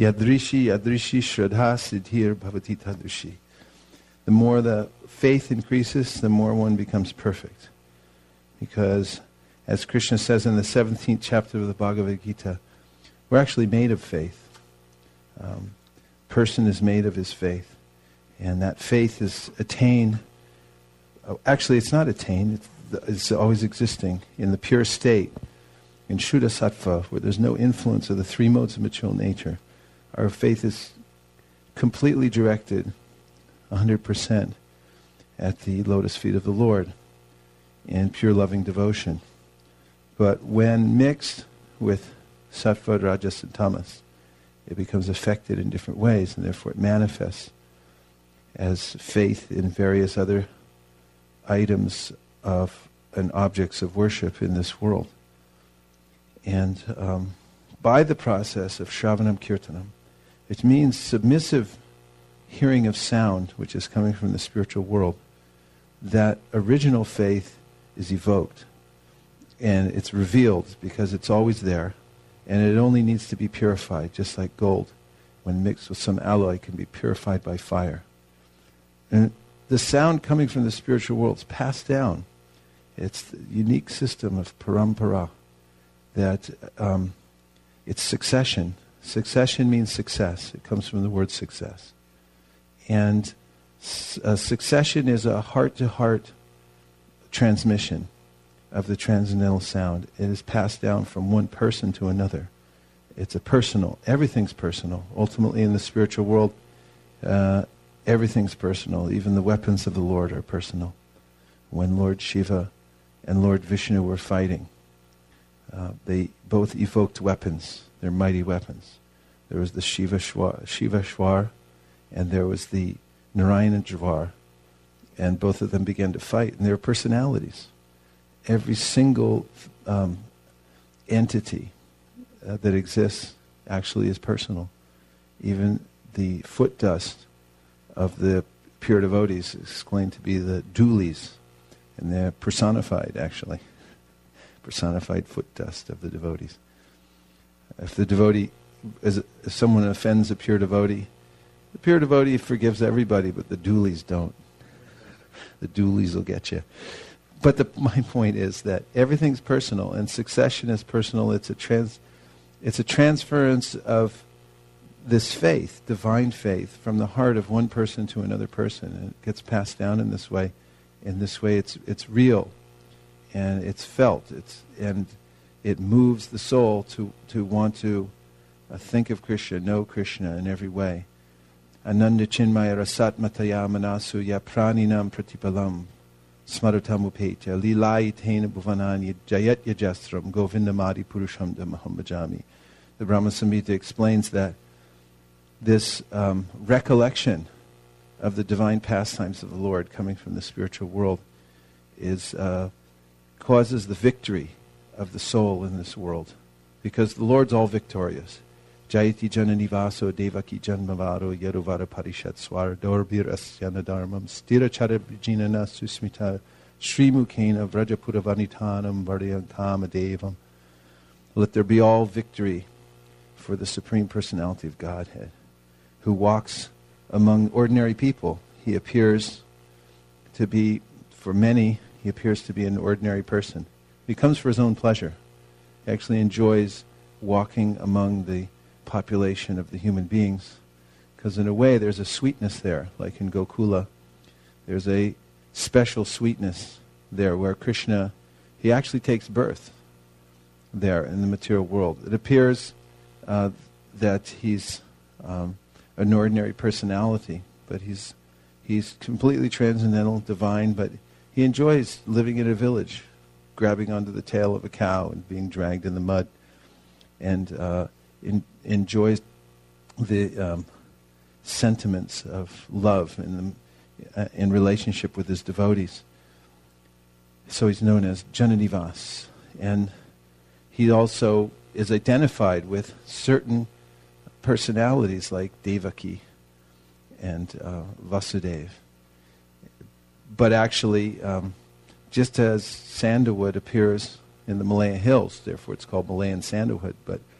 Yadrishi Shraddha Siddhir Bhavati Tadrishi. The more the faith increases, the more one becomes perfect. Because, as Krishna says in the 17th chapter of the Bhagavad Gita, we're actually made of faith. Person is made of his faith. And that faith is attained. Actually, it's not attained. It's always existing in the pure state, in Shuddha Sattva, where there's no influence of the three modes of material nature. Our faith is completely directed, 100%, at the lotus feet of the Lord in pure loving devotion. But when mixed with Sattva, Rajas, and Tamas, it becomes affected in different ways, and therefore it manifests as faith in various other items of and objects of worship in this world. And by the process of Shravanam Kirtanam, which means submissive hearing of sound, which is coming from the spiritual world, that original faith is evoked. And it's revealed because it's always there. And it only needs to be purified, just like gold, when mixed with some alloy, can be purified by fire. And the sound coming from the spiritual world is passed down. It's the unique system of parampara, that it's succession. Succession means success. It comes from the word success. And succession is a heart-to-heart transmission of the transcendental sound. It is passed down from one person to another. It's a personal. Everything's personal. Ultimately, in the spiritual world, everything's personal. Even the weapons of the Lord are personal. When Lord Shiva and Lord Vishnu were fighting, they both evoked weapons. They're mighty weapons. There was the Shiva Shwar, and there was the Narayana Jvar, and both of them began to fight, and they were personalities. Every single entity that exists actually is personal. Even the foot dust of the pure devotees is claimed to be the dhulis, and they're personified, actually. Personified foot dust of the devotees. If the devotee, if someone offends a pure devotee, the pure devotee forgives everybody, but the dhulis don't. The dhulis will get you. But my point is that everything's personal, and succession is personal. It's a transference of this faith, divine faith, from the heart of one person to another person, and it gets passed down in this way. In this way, it's real, and it's felt, and it moves the soul to want to think of Krishna, know Krishna in every way. Ananda chinmaya rasat mataya manasu ya praninam pratipalam smaratamupetya lilai tena bhuvanani jayat yajastram govindamadi purusham damaham bhajami. The Brahma Samhita explains that this recollection of the divine pastimes of the Lord coming from the spiritual world causes the victory of the soul in this world, because the Lord's all victorious. Jayati janani vaso devaki janmavaro yaruvara parishat swar dorbir asyana dharmam stira charabjinana susmita srimukena vrajapura vanitanam varyankama devam. Let there be all victory for the Supreme Personality of Godhead, who walks among ordinary people. He appears to be, for many, he appears to be an ordinary person. He comes for his own pleasure. He actually enjoys walking among the population of the human beings, because in a way there's a sweetness there, like in Gokula. There's a special sweetness there where Krishna, he actually takes birth there in the material world. It appears that he's an ordinary personality, but he's completely transcendental, divine, but he enjoys living in a village, grabbing onto the tail of a cow and being dragged in the mud, and enjoys the sentiments of love in relationship with his devotees. So he's known as Jananivas. And he also is identified with certain personalities like Devaki and Vasudeva. But actually, just as sandalwood appears in the Malaya hills, therefore it's called Malayan sandalwood, but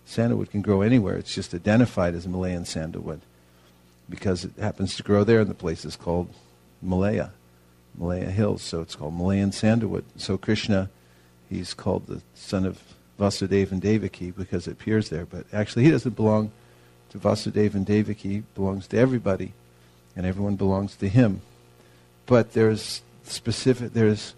Sandalwood can grow anywhere. It's just identified as Malayan sandalwood because it happens to grow there, and the place is called Malaya Hills, so it's called Malayan sandalwood. So Krishna, he's called the son of Vasudeva and Devaki because it appears there, but actually he doesn't belong to Vasudeva and Devaki. He belongs to everybody, and everyone belongs to him. But there are specific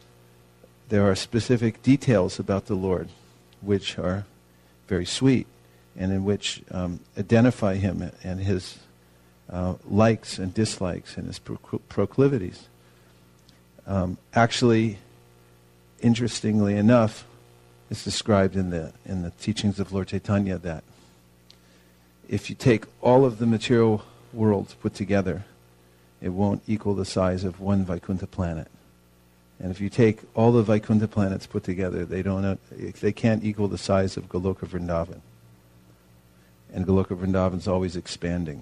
details about the Lord which are very sweet, and in which identify him and his likes and dislikes and his proclivities. Actually, interestingly enough, it's described in the teachings of Lord Chaitanya that if you take all of the material world put together, it won't equal the size of one Vaikuntha planet. And if you take all the Vaikuntha planets put together, they can't equal the size of Goloka Vrindavan. And Goloka Vrindavan is always expanding.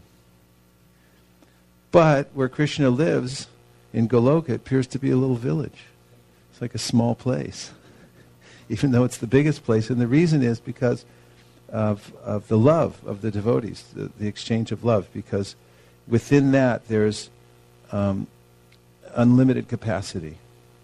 But where Krishna lives, in Goloka, it appears to be a little village. It's like a small place, even though it's the biggest place. And the reason is because of the love of the devotees, the exchange of love, because within that there's unlimited capacity.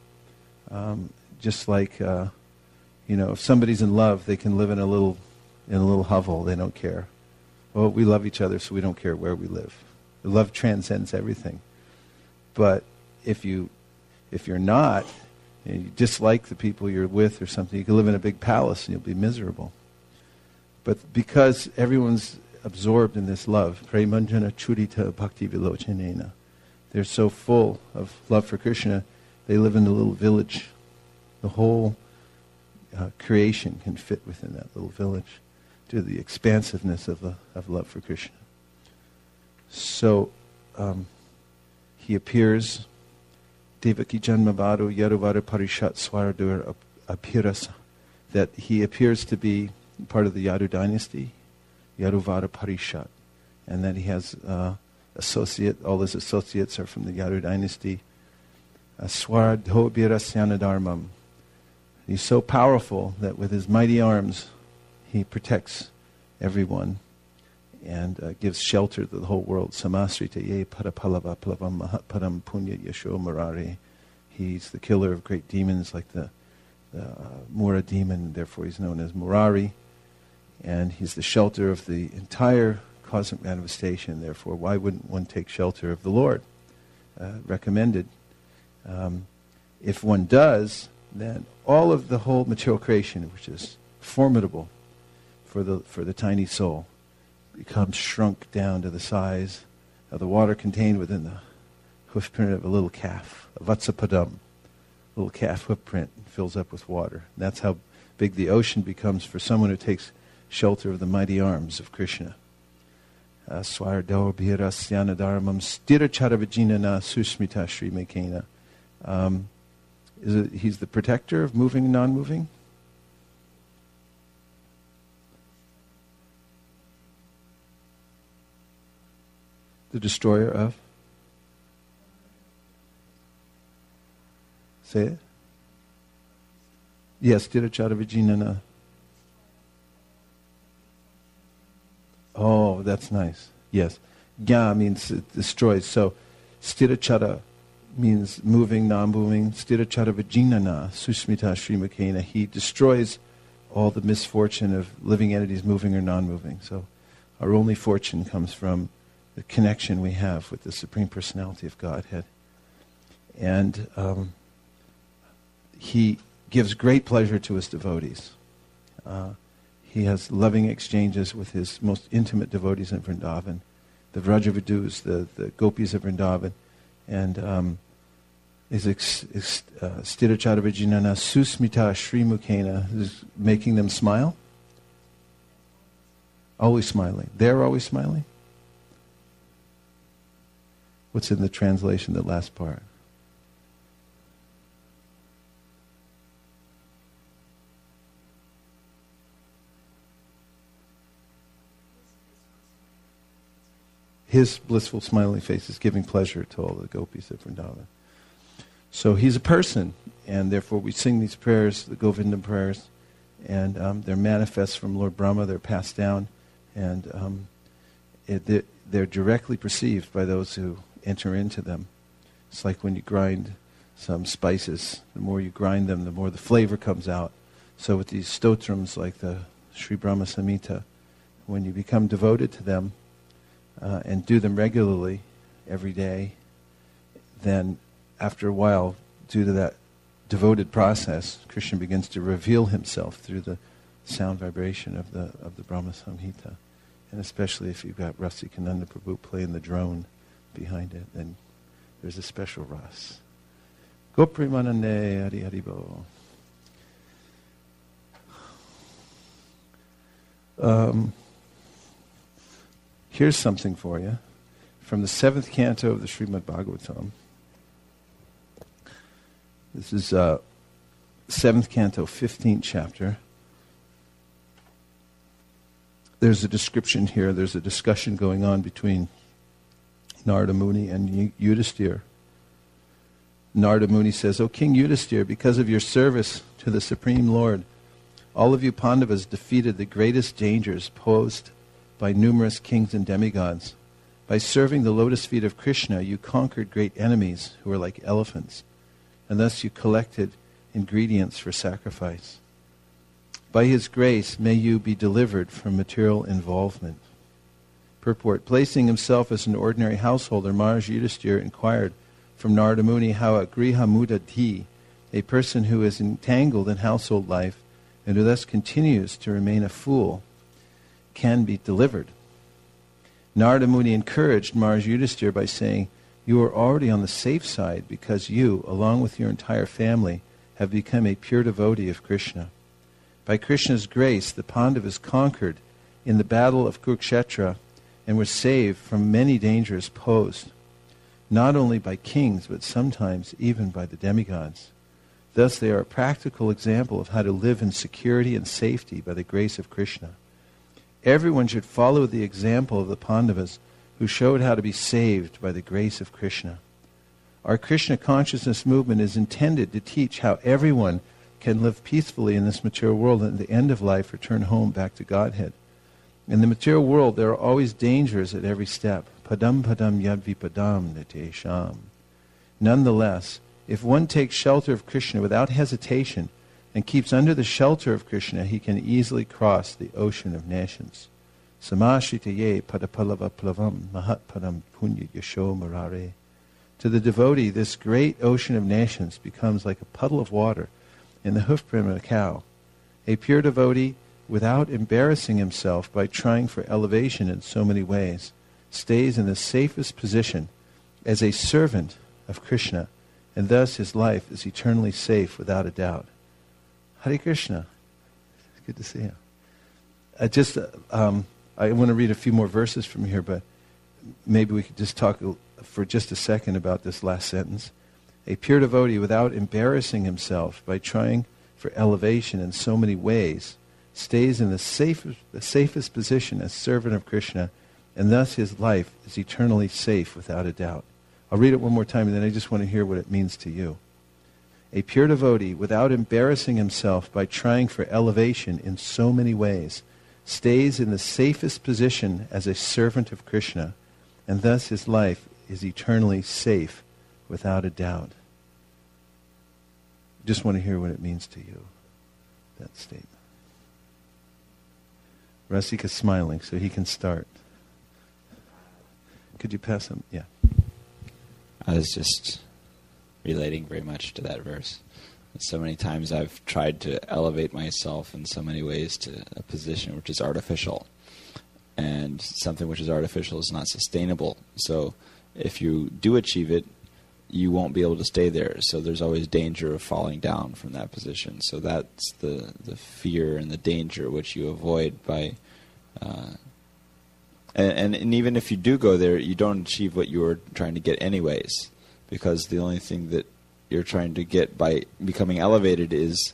Just like, if somebody's in love, they can live in a little hovel. They don't care. Well, we love each other, so we don't care where we live. The love transcends everything. But if you're not, and you dislike the people you're with or something, you can live in a big palace and you'll be miserable. But because everyone's absorbed in this love, Premanjana Churita Bhakti Vilochanena, they're so full of love for Krishna, they live in a little village. The whole creation can fit within that little village due to the expansiveness of love for Krishna. So he appears, Devaki Janmavadu Yaduvada Parishat Swaradur Apirasa, that he appears to be part of the Yadu dynasty, Yaduvada Parishat, and that he has all his associates are from the Yadu dynasty. Swaradhobirasyanadharmam. He's so powerful that with his mighty arms he protects everyone and gives shelter to the whole world. Samasrita ye parapalava plavam mahatparam punya yasho murari. He's the killer of great demons like the Mura demon, therefore he's known as Murari. And he's the shelter of the entire cosmic manifestation, therefore why wouldn't one take shelter of the Lord? Recommended. If one does, then all of the whole material creation, which is formidable for the tiny soul, becomes shrunk down to the size of the water contained within the hoofprint of a little calf, a vatsapadam, little calf hoofprint fills up with water. And that's how big the ocean becomes for someone who takes shelter of the mighty arms of Krishna. Swardho bhirasyanadharmam sthirachadavijinana susmita srimekena. He's the protector of moving and non-moving? The destroyer of? Say it. Yes, Tirachadavijinana. Oh, that's nice. Yes. Gya means it destroys. So, Sthirachara means moving, non-moving. Sthirachadavijinana, susmita srimakena. He destroys all the misfortune of living entities moving or non-moving. So, our only fortune comes from the connection we have with the Supreme Personality of Godhead. And he gives great pleasure to his devotees. He has loving exchanges with his most intimate devotees in Vrindavan, the Vrajavidus, the gopis of Vrindavan, and is Sthirachadavijinana susmita srimukena, is making them smile. Always smiling. They're always smiling. What's in the translation, the last part? His blissful smiling face is giving pleasure to all the gopis of Vrindavan. So he's a person, and therefore we sing these prayers, the Govindam prayers, And they're manifests from Lord Brahma. They're passed down, and they're directly perceived by those who enter into them. It's like when you grind some spices. The more you grind them, the more the flavor comes out. So with these stotrams like the Sri Brahma Samhita, when you become devoted to them and do them regularly every day, then after a while, due to that devoted process, Krishna begins to reveal himself through the sound vibration of the Brahma Samhita. And especially if you've got Rasikananda Prabhu playing the drone behind it, then there's a special ras. Go Premanande Hari Haribo. Here's something for you from the 7th canto of the Srimad Bhagavatam. This is 7th canto, 15th chapter. There's a description here, there's a discussion going on between Narada Muni and Yudhisthira. Narada Muni says, "O King Yudhisthira, because of your service to the Supreme Lord, all of you Pandavas defeated the greatest dangers posed by numerous kings and demigods. By serving the lotus feet of Krishna, you conquered great enemies who were like elephants, and thus you collected ingredients for sacrifice. By his grace, may you be delivered from material involvement." Purport: placing himself as an ordinary householder, Maharaj Yudhisthira inquired from Narada Muni how a griha mudadhi, a person who is entangled in household life and who thus continues to remain a fool, can be delivered. Narada Muni encouraged Maharaj Yudhisthira by saying, "You are already on the safe side because you, along with your entire family, have become a pure devotee of Krishna. By Krishna's grace, the Pandavas conquered in the battle of Kurukshetra and were saved from many dangers posed, not only by kings, but sometimes even by the demigods. Thus they are a practical example of how to live in security and safety by the grace of Krishna. Everyone should follow the example of the Pandavas who showed how to be saved by the grace of Krishna. Our Krishna consciousness movement is intended to teach how everyone can live peacefully in this material world and at the end of life return home back to Godhead. In the material world, there are always dangers at every step. Padam padam yadvipadam nitesham. Nonetheless, if one takes shelter of Krishna without hesitation and keeps under the shelter of Krishna, he can easily cross the ocean of nations. Samashitaye padapalava plavam mahat padam punya yasho marare. To the devotee, this great ocean of nations becomes like a puddle of water in the hoofprint of a cow. A pure devotee, without embarrassing himself by trying for elevation in so many ways, stays in the safest position as a servant of Krishna, and thus his life is eternally safe without a doubt." Hare Krishna. It's good to see you. I want to read a few more verses from here, but maybe we could just talk for just a second about this last sentence. A pure devotee, without embarrassing himself by trying for elevation in so many ways, stays in the safest position as servant of Krishna, and thus his life is eternally safe without a doubt. I'll read it one more time, and then I just want to hear what it means to you. A pure devotee, without embarrassing himself by trying for elevation in so many ways, stays in the safest position as a servant of Krishna, and thus his life is eternally safe without a doubt. Just want to hear what it means to you, that statement. Rasika's smiling, so he can start. Could you pass him? Yeah. I was just relating very much to that verse. So many times I've tried to elevate myself in so many ways to a position which is artificial. And something which is artificial is not sustainable. So if you do achieve it, you won't be able to stay there. So there's always danger of falling down from that position. So that's the fear and the danger which you avoid by... And even if you do go there, you don't achieve what you were trying to get anyways. Because the only thing that you're trying to get by becoming elevated is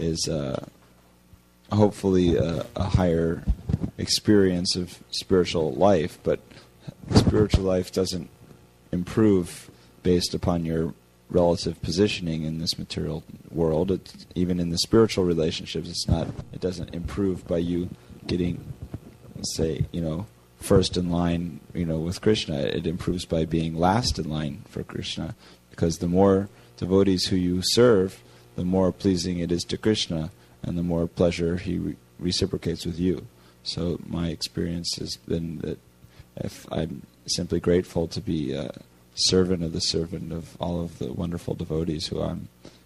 hopefully a higher experience of spiritual life. But spiritual life doesn't improve based upon your relative positioning in this material world. Even in the spiritual relationships, it doesn't improve by you getting, say, first in line, with Krishna. It improves by being last in line for Krishna, because the more devotees who you serve, the more pleasing it is to Krishna, and the more pleasure he reciprocates with you. So my experience has been that if I'm simply grateful to be a servant of all of the wonderful devotees who I'm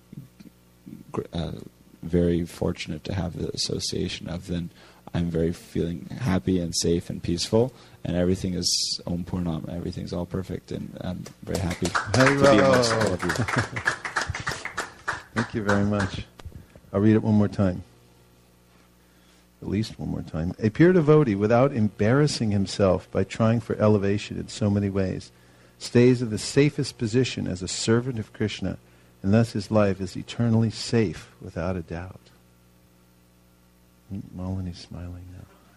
very fortunate to have the association of, then I'm very feeling happy and safe and peaceful, and everything is Om Purnam, everything's all perfect, and I'm very happy to be amongst all of you. Thank you very much. I'll read it one more time. At least one more time. A pure devotee, without embarrassing himself by trying for elevation in so many ways, stays in the safest position as a servant of Krishna, and thus his life is eternally safe without a doubt. Malini's smiling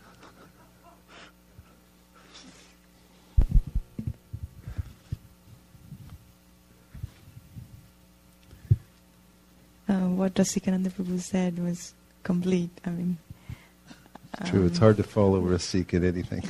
now. What Rasikananda Prabhu said was complete. I mean, true, it's hard to follow Rasika in anything.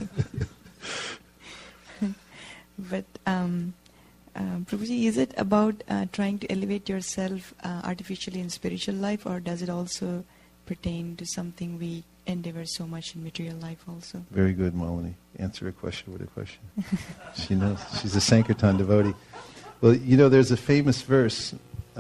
But Prabhuji, is it about trying to elevate yourself artificially in spiritual life, or does it also pertain to something we endeavor so much in material life also? Very good, Malini. Answer a question with a question. She knows. She's a Sankirtan devotee. Well, there's a famous verse,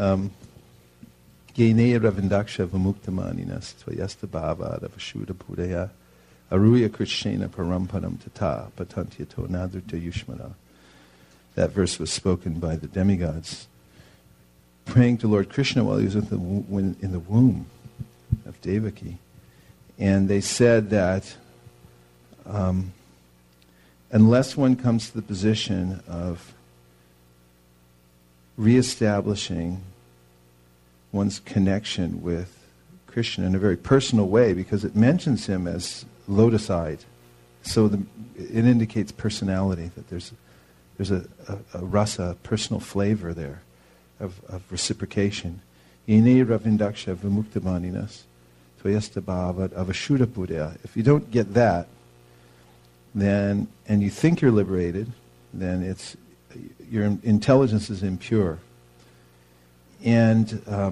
Yeneya Ravindaksha Vamuktamaninas Tvayasta Bhava Davashuddha Pudaya Aruya Krishna Parampadam Tata Patantyato Nadrita Yushmana. That verse was spoken by the demigods praying to Lord Krishna while he was in the womb of Devaki. And they said that unless one comes to the position of reestablishing one's connection with Krishna in a very personal way, because it mentions him as lotus-eyed, so it indicates personality, that there's a rasa, personal flavor there of reciprocation. Yene ravindaksha vimuktamaninas tvayasta bhavad avashuddha buddha. If you don't get that, then, and you think you're liberated, then your intelligence is impure. And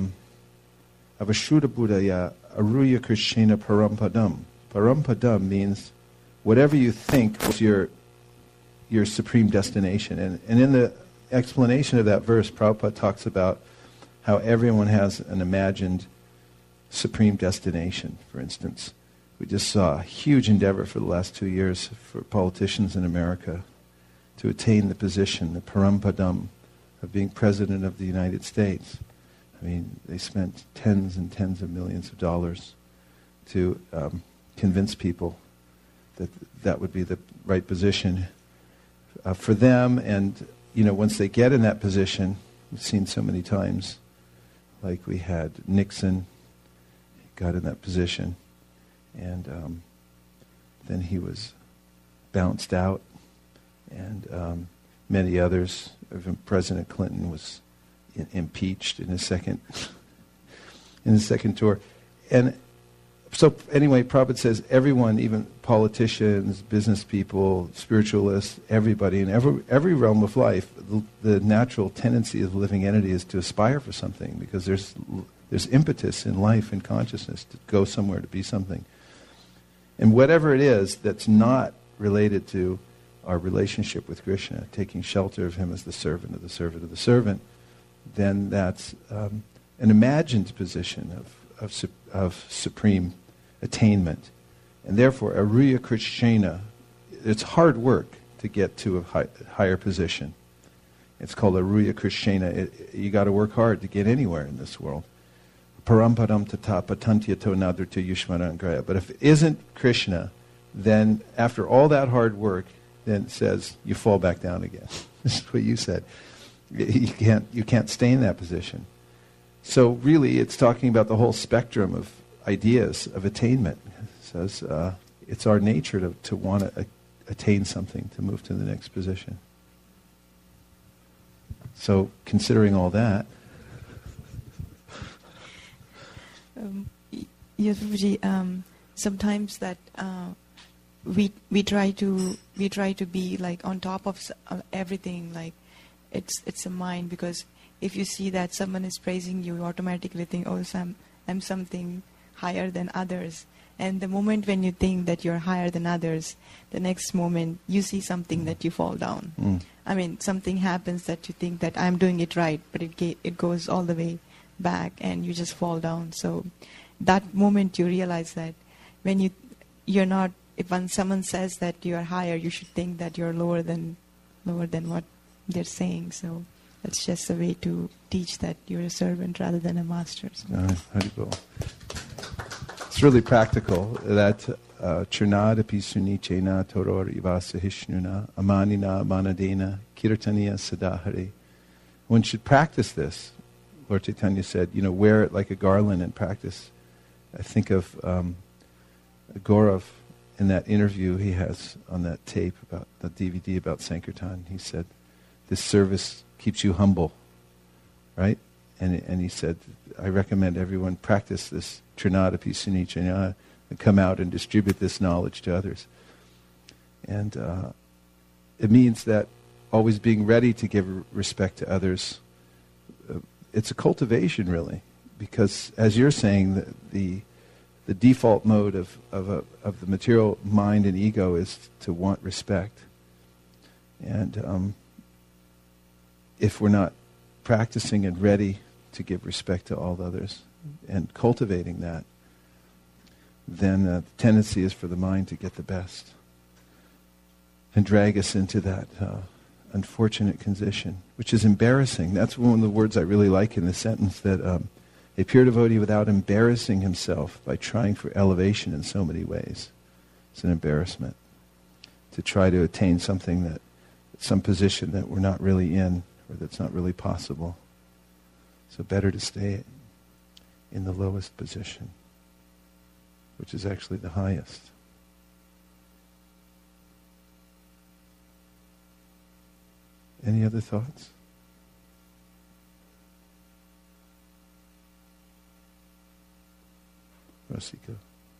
avashuddha buddhaya aruya krishna parampadam. Parampadam means whatever you think is your supreme destination. And in the explanation of that verse, Prabhupada talks about how everyone has an imagined supreme destination. For instance, we just saw a huge endeavor for the last 2 years for politicians in America to attain the position, the parampadam, of being President of the United States. I mean, they spent tens and tens of millions of dollars to convince people that that would be the right position for them. And, once they get in that position, we've seen so many times, like we had Nixon, got in that position, and then he was bounced out, and many others. Even President Clinton was impeached in his second tour. And so anyway, Prabhupada says everyone, even politicians, business people, spiritualists, everybody in every realm of life, the natural tendency of the living entity is to aspire for something, because there's impetus in life and consciousness to go somewhere, to be something. And whatever it is that's not related to our relationship with Krishna, taking shelter of him as the servant of the servant of the servant, then that's an imagined position of supreme attainment. And therefore, Aruya Krishna, it's hard work to get to a higher position. It's called Aruya Krishna. You got to work hard to get anywhere in this world. Parampadam tata patantyato nadrita yushmarangraya. But if it isn't Krishna, then after all that hard work, then it says you fall back down again. This is what you said. You can't stay in that position. So really, it's talking about the whole spectrum of ideas of attainment. It says it's our nature to want to attain something, to move to the next position. So considering all that, yes, Prabhuji, sometimes that we try to be like on top of everything, like it's a mind, because if you see that someone is praising you, you automatically think, oh, I'm something higher than others. And the moment when you think that you're higher than others, the next moment you see something that you fall down. I mean, something happens that you think that I'm doing it right, but it goes all the way back and you just fall down. So that moment you realize that when you're not, when someone says that you are higher, you should think that you're lower than what they're saying. So that's just a way to teach that you're a servant rather than a master. Haribol. It's really practical that Churnadapi Sunichena Toror Ivasa Hishnuna Amanina Manadena Kirtaniya Sadahari. One should practice this. Lord Chaitanya said, wear it like a garland and practice. I think of Gaurav in that interview he has on that tape, about the DVD about Sankirtan. He said, this service keeps you humble, right? And he said, I recommend everyone practice this Trinadapi Sunichana and come out and distribute this knowledge to others. And it means that always being ready to give respect to others. It's a cultivation, really, because as you're saying, the default mode of the material mind and ego is to want respect. And if we're not practicing and ready to give respect to all others and cultivating that, then the tendency is for the mind to get the best and drag us into that unfortunate condition, which is embarrassing. That's one of the words I really like in the sentence, that a pure devotee, without embarrassing himself by trying for elevation in so many ways, it's an embarrassment to try to attain something some position that we're not really in, or that's not really possible. So better to stay in the lowest position, which is actually the highest. Any other thoughts? Rasika.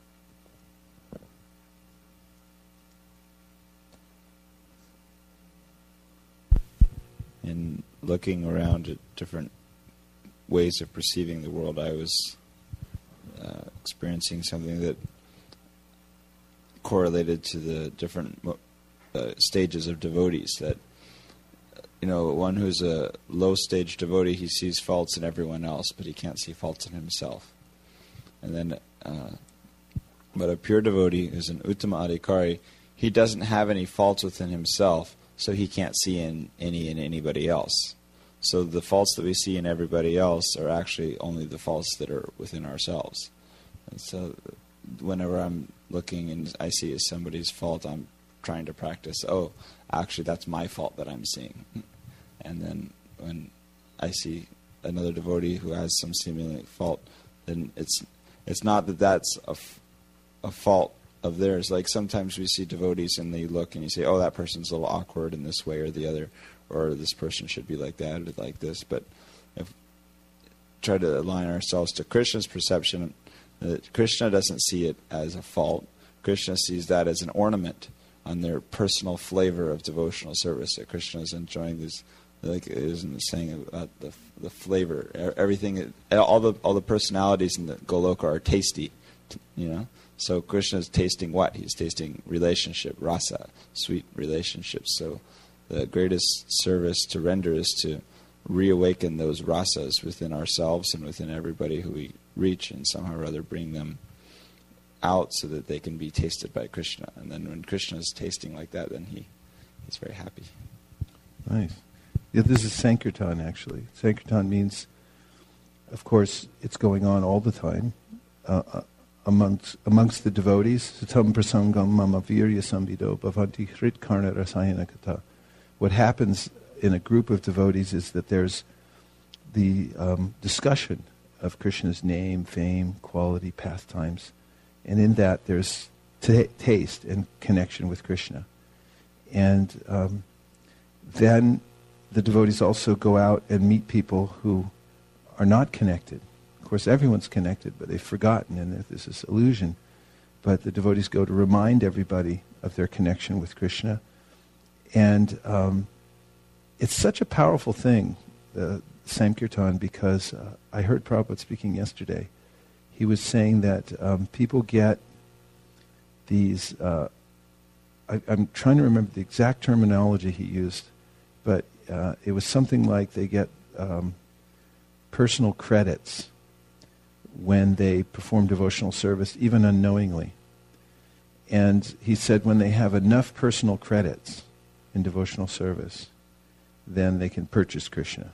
In looking around at different ways of perceiving the world, I was experiencing something that correlated to the different stages of devotees. That, one who's a low-stage devotee, he sees faults in everyone else, but he can't see faults in himself. And then, but a pure devotee who's an Uttama Adhikari, he doesn't have any faults within himself, so he can't see any in anybody else. So the faults that we see in everybody else are actually only the faults that are within ourselves. And so whenever I'm looking and I see somebody's fault, I'm trying to practice, actually that's my fault that I'm seeing. And then when I see another devotee who has some seemingly fault, then it's not that that's a fault of theirs. Like sometimes we see devotees and they look and you say, that person's a little awkward in this way or the other, or this person should be like that or like this. But if try to align ourselves to Krishna's perception, that Krishna doesn't see it as a fault. Krishna sees that as an ornament on their personal flavor of devotional service. That Krishna is enjoying this, like it is in the saying about the flavor. Everything, all the personalities in the Goloka are tasty, So Krishna is tasting what? He's tasting relationship, rasa, sweet relationships. So the greatest service to render is to reawaken those rasas within ourselves and within everybody who we reach, and somehow or other bring them out so that they can be tasted by Krishna. And then when Krishna is tasting like that, then he's very happy. Nice. Yeah, this is Sankirtan, actually. Sankirtan means, of course, it's going on all the time amongst the devotees. Satam prasangam mama virya samvido bhavanti hrit karna rasayana kata. What happens in a group of devotees is that there's the discussion of Krishna's name, fame, quality, pastimes. And in that there's taste and connection with Krishna. And then the devotees also go out and meet people who are not connected. Of course, everyone's connected, but they've forgotten, and there's this illusion. But the devotees go to remind everybody of their connection with Krishna. And it's such a powerful thing, Sankirtan, because I heard Prabhupada speaking yesterday. He was saying that people get these, I'm trying to remember the exact terminology he used, but it was something like they get personal credits when they perform devotional service, even unknowingly. And he said when they have enough personal credits in devotional service, then they can purchase Krishna.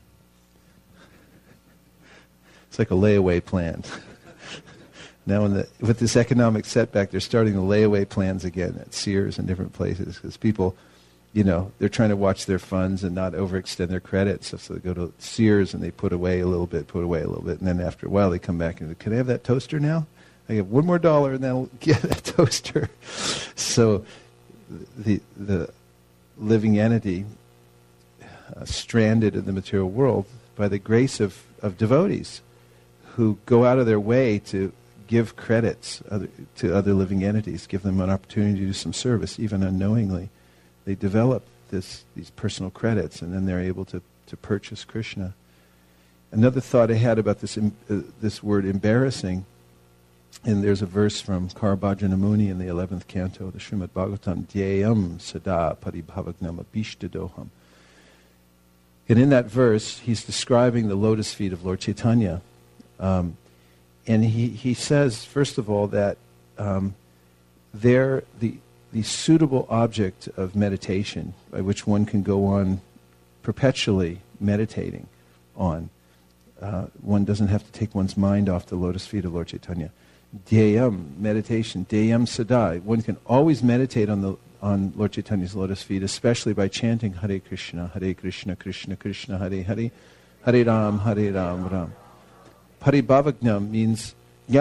It's like a layaway plan. Now, with this economic setback, they're starting the layaway plans again at Sears and different places because people, they're trying to watch their funds and not overextend their credits. So they go to Sears and they put away a little bit, and then after a while they come back and can I have that toaster now? I get $1 more and then I'll get that toaster. So the living entity stranded in the material world by the grace of devotees who go out of their way to give credits to other living entities, give them an opportunity to do some service, even unknowingly. They develop these personal credits, and then they're able to purchase Krishna. Another thought I had about this word embarrassing, and there's a verse from Karabhajana Muni in the 11th canto of the Srimad Bhagavatam, Dhyayam sada paribhavagnam abhishtadoham. And in that verse, he's describing the lotus feet of Lord Chaitanya. And he says, first of all, that they're the suitable object of meditation by which one can go on perpetually meditating on. One doesn't have to take one's mind off the lotus feet of Lord Chaitanya. Dhyayam, meditation, Dhyayam sada. One can always meditate on Lord Chaitanya's lotus feet, especially by chanting Hare Krishna, Krishna Krishna, Hare Hare, Hare Ram, Ram. Paribhavagnam means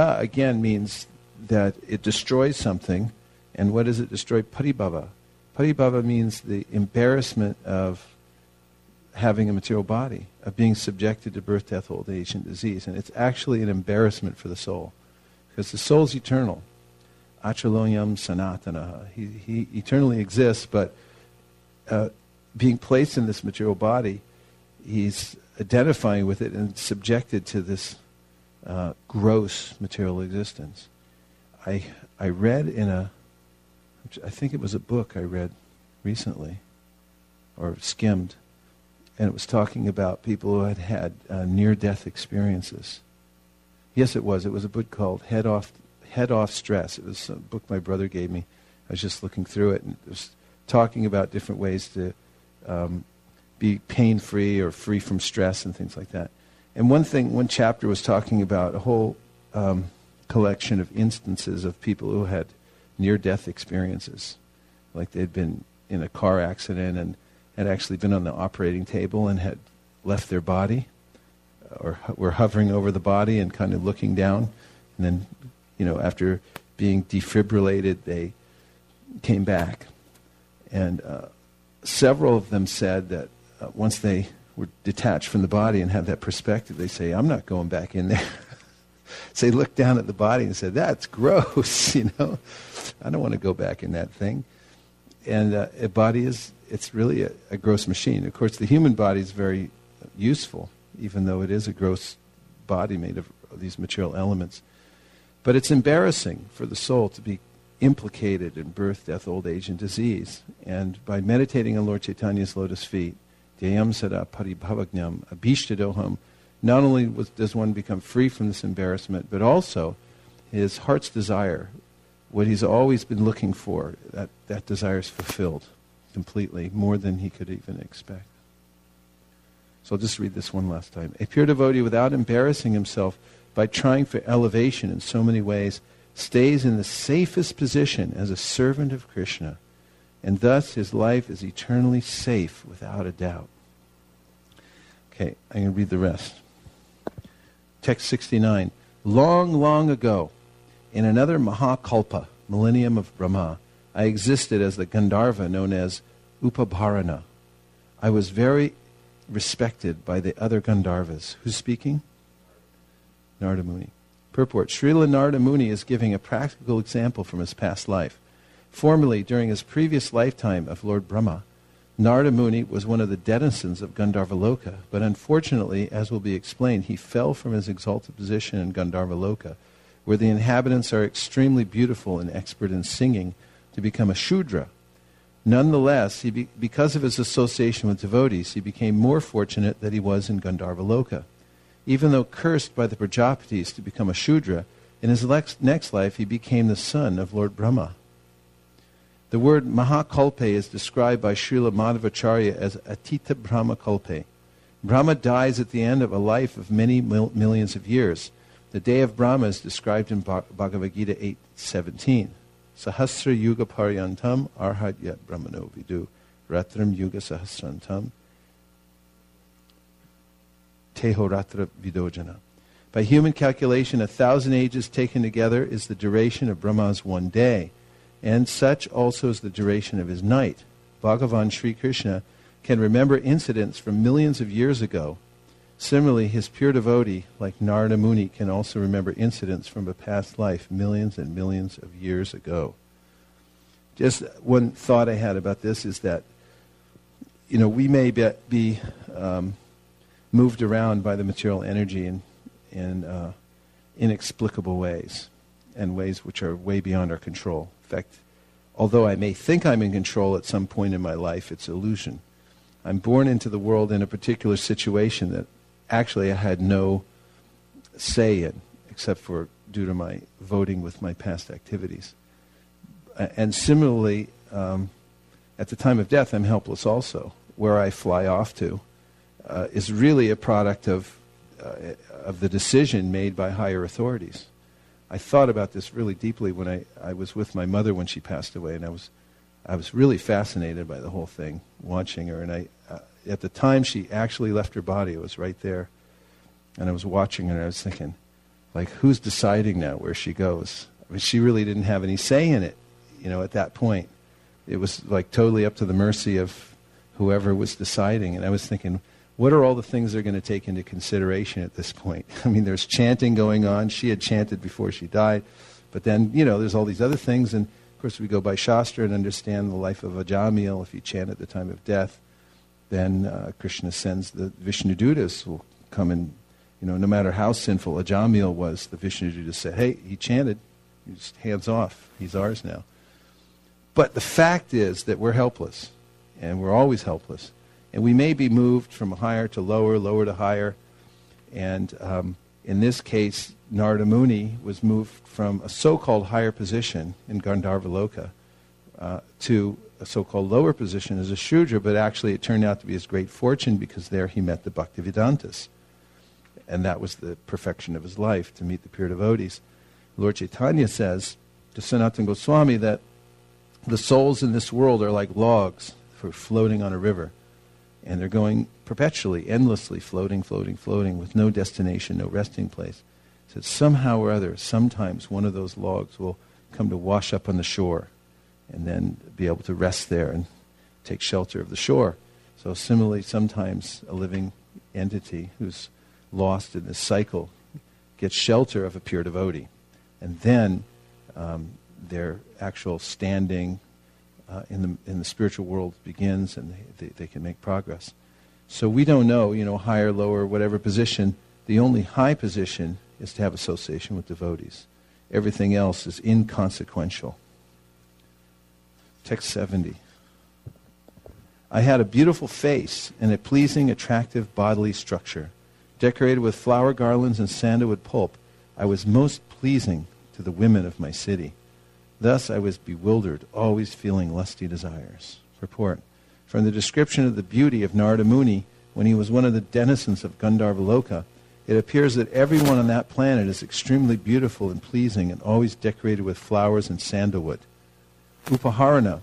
that it destroys something. And what does it destroy? Paribhava. Paribhava means the embarrassment of having a material body, of being subjected to birth, death, old age, and disease. And it's actually an embarrassment for the soul. Because the soul's eternal. Achaloyam sanatana. He eternally exists, but being placed in this material body, he's identifying with it and subjected to this gross material existence. I read I think it was a book I read recently, or skimmed, and it was talking about people who had near-death experiences. Yes, it was. It was a book called Head Off Stress. It was a book my brother gave me. I was just looking through it, and it was talking about different ways to be pain-free or free from stress and things like that. And one chapter was talking about a whole collection of instances of people who had near-death experiences. Like they'd been in a car accident and had actually been on the operating table and had left their body, or were hovering over the body and kind of looking down. And then, after being defibrillated, they came back. And several of them said that once they were detached from the body and had that perspective, they say, I'm not going back in there. So they looked down at the body and said, that's gross, I don't want to go back in that thing. And a body it's really a gross machine. Of course, the human body is very useful, even though it is a gross body made of these material elements. But it's embarrassing for the soul to be implicated in birth, death, old age, and disease. And by meditating on Lord Chaitanya's lotus feet, Dhyayam sada paribhavagnam abhishtadoham, not only does one become free from this embarrassment, but also his heart's desire, what he's always been looking for, that desire is fulfilled completely, more than he could even expect. So I'll just read this one last time. A pure devotee, without embarrassing himself by trying for elevation in so many ways, stays in the safest position as a servant of Krishna, and thus his life is eternally safe without a doubt. Okay, I'm going to read the rest. Text 69. Long, long ago, in another Mahakalpa, millennium of Brahma, I existed as the Gandharva known as Upabharana. I was very respected by the other Gandharvas. Who's speaking? Narada Muni. Purport. Srila Narada Muni is giving a practical example from his past life. Formerly, during his previous lifetime of Lord Brahma, Narada Muni was one of the denizens of Gandharvaloka, but unfortunately, as will be explained, he fell from his exalted position in Gandharvaloka, where the inhabitants are extremely beautiful and expert in singing, to become a Shudra. Nonetheless, because of his association with devotees, he became more fortunate than he was in Gandharvaloka. Even though cursed by the Prajapatis to become a Shudra, in his next life he became the son of Lord Brahma. The word Mahakalpe is described by Srila Madhvacharya as Atita Brahma Kalpe. Brahma dies at the end of a life of many millions of years. The day of Brahma is described in Bhagavad Gita 8:17. Sahasra Yuga Paryantam Arhat Yat Brahmano Vidu Ratram Yuga Sahasrantam Tehoratra Vidojana. By human calculation, 1,000 ages taken together is the duration of Brahma's one day, and such also is the duration of his night. Bhagavan Sri Krishna can remember incidents from millions of years ago. Similarly, his pure devotee, like Narada Muni, can also remember incidents from a past life millions and millions of years ago. Just one thought I had about this is that, we may be moved around by the material energy in inexplicable ways, and ways which are way beyond our control. In fact, although I may think I'm in control at some point in my life, it's illusion. I'm born into the world in a particular situation that actually I had no say in, except for due to my voting with my past activities. And similarly, at the time of death, I'm helpless also. Where I fly off to is really a product of the decision made by higher authorities. I thought about this really deeply when I was with my mother when she passed away, and I was really fascinated by the whole thing, watching her. And at the time she actually left her body, I was right there, and I was watching her, and I was thinking, like, who's deciding now where she goes? I mean, she really didn't have any say in it, at that point. It was like totally up to the mercy of whoever was deciding. And I was thinking, what are all the things they're going to take into consideration at this point? I mean, there's chanting going on. She had chanted before she died. But then, there's all these other things. And, of course, we go by Shastra and understand the life of Ajamil. If you chant at the time of death, then Krishna sends the Vishnudutas will come and, no matter how sinful Ajamil was, the Vishnudutas said, hey, he chanted. Just hands off. He's ours now. But the fact is that we're helpless. And we're always helpless. And we may be moved from higher to lower, lower to higher. And in this case, Narada Muni was moved from a so-called higher position in Gandharvaloka to a so-called lower position as a Shudra, but actually it turned out to be his great fortune because there he met the Bhaktivedantas. And that was the perfection of his life, to meet the pure devotees. Lord Chaitanya says to Sanatana Goswami that the souls in this world are like logs floating on a river. And they're going perpetually, endlessly, floating, floating, floating, with no destination, no resting place. So somehow or other, sometimes one of those logs will come to wash up on the shore and then be able to rest there and take shelter of the shore. So similarly, sometimes a living entity who's lost in this cycle gets shelter of a pure devotee. And then their actual standing in the spiritual world begins, and they can make progress. So we don't know, higher, lower, whatever position. The only high position is to have association with devotees. Everything else is inconsequential. Text 70. I had a beautiful face and a pleasing, attractive bodily structure. Decorated with flower garlands and sandalwood pulp, I was most pleasing to the women of my city. Thus I was bewildered, always feeling lusty desires. Purport. From the description of the beauty of Narada Muni when he was one of the denizens of Gandharvaloka, it appears that everyone on that planet is extremely beautiful and pleasing and always decorated with flowers and sandalwood. Upabharana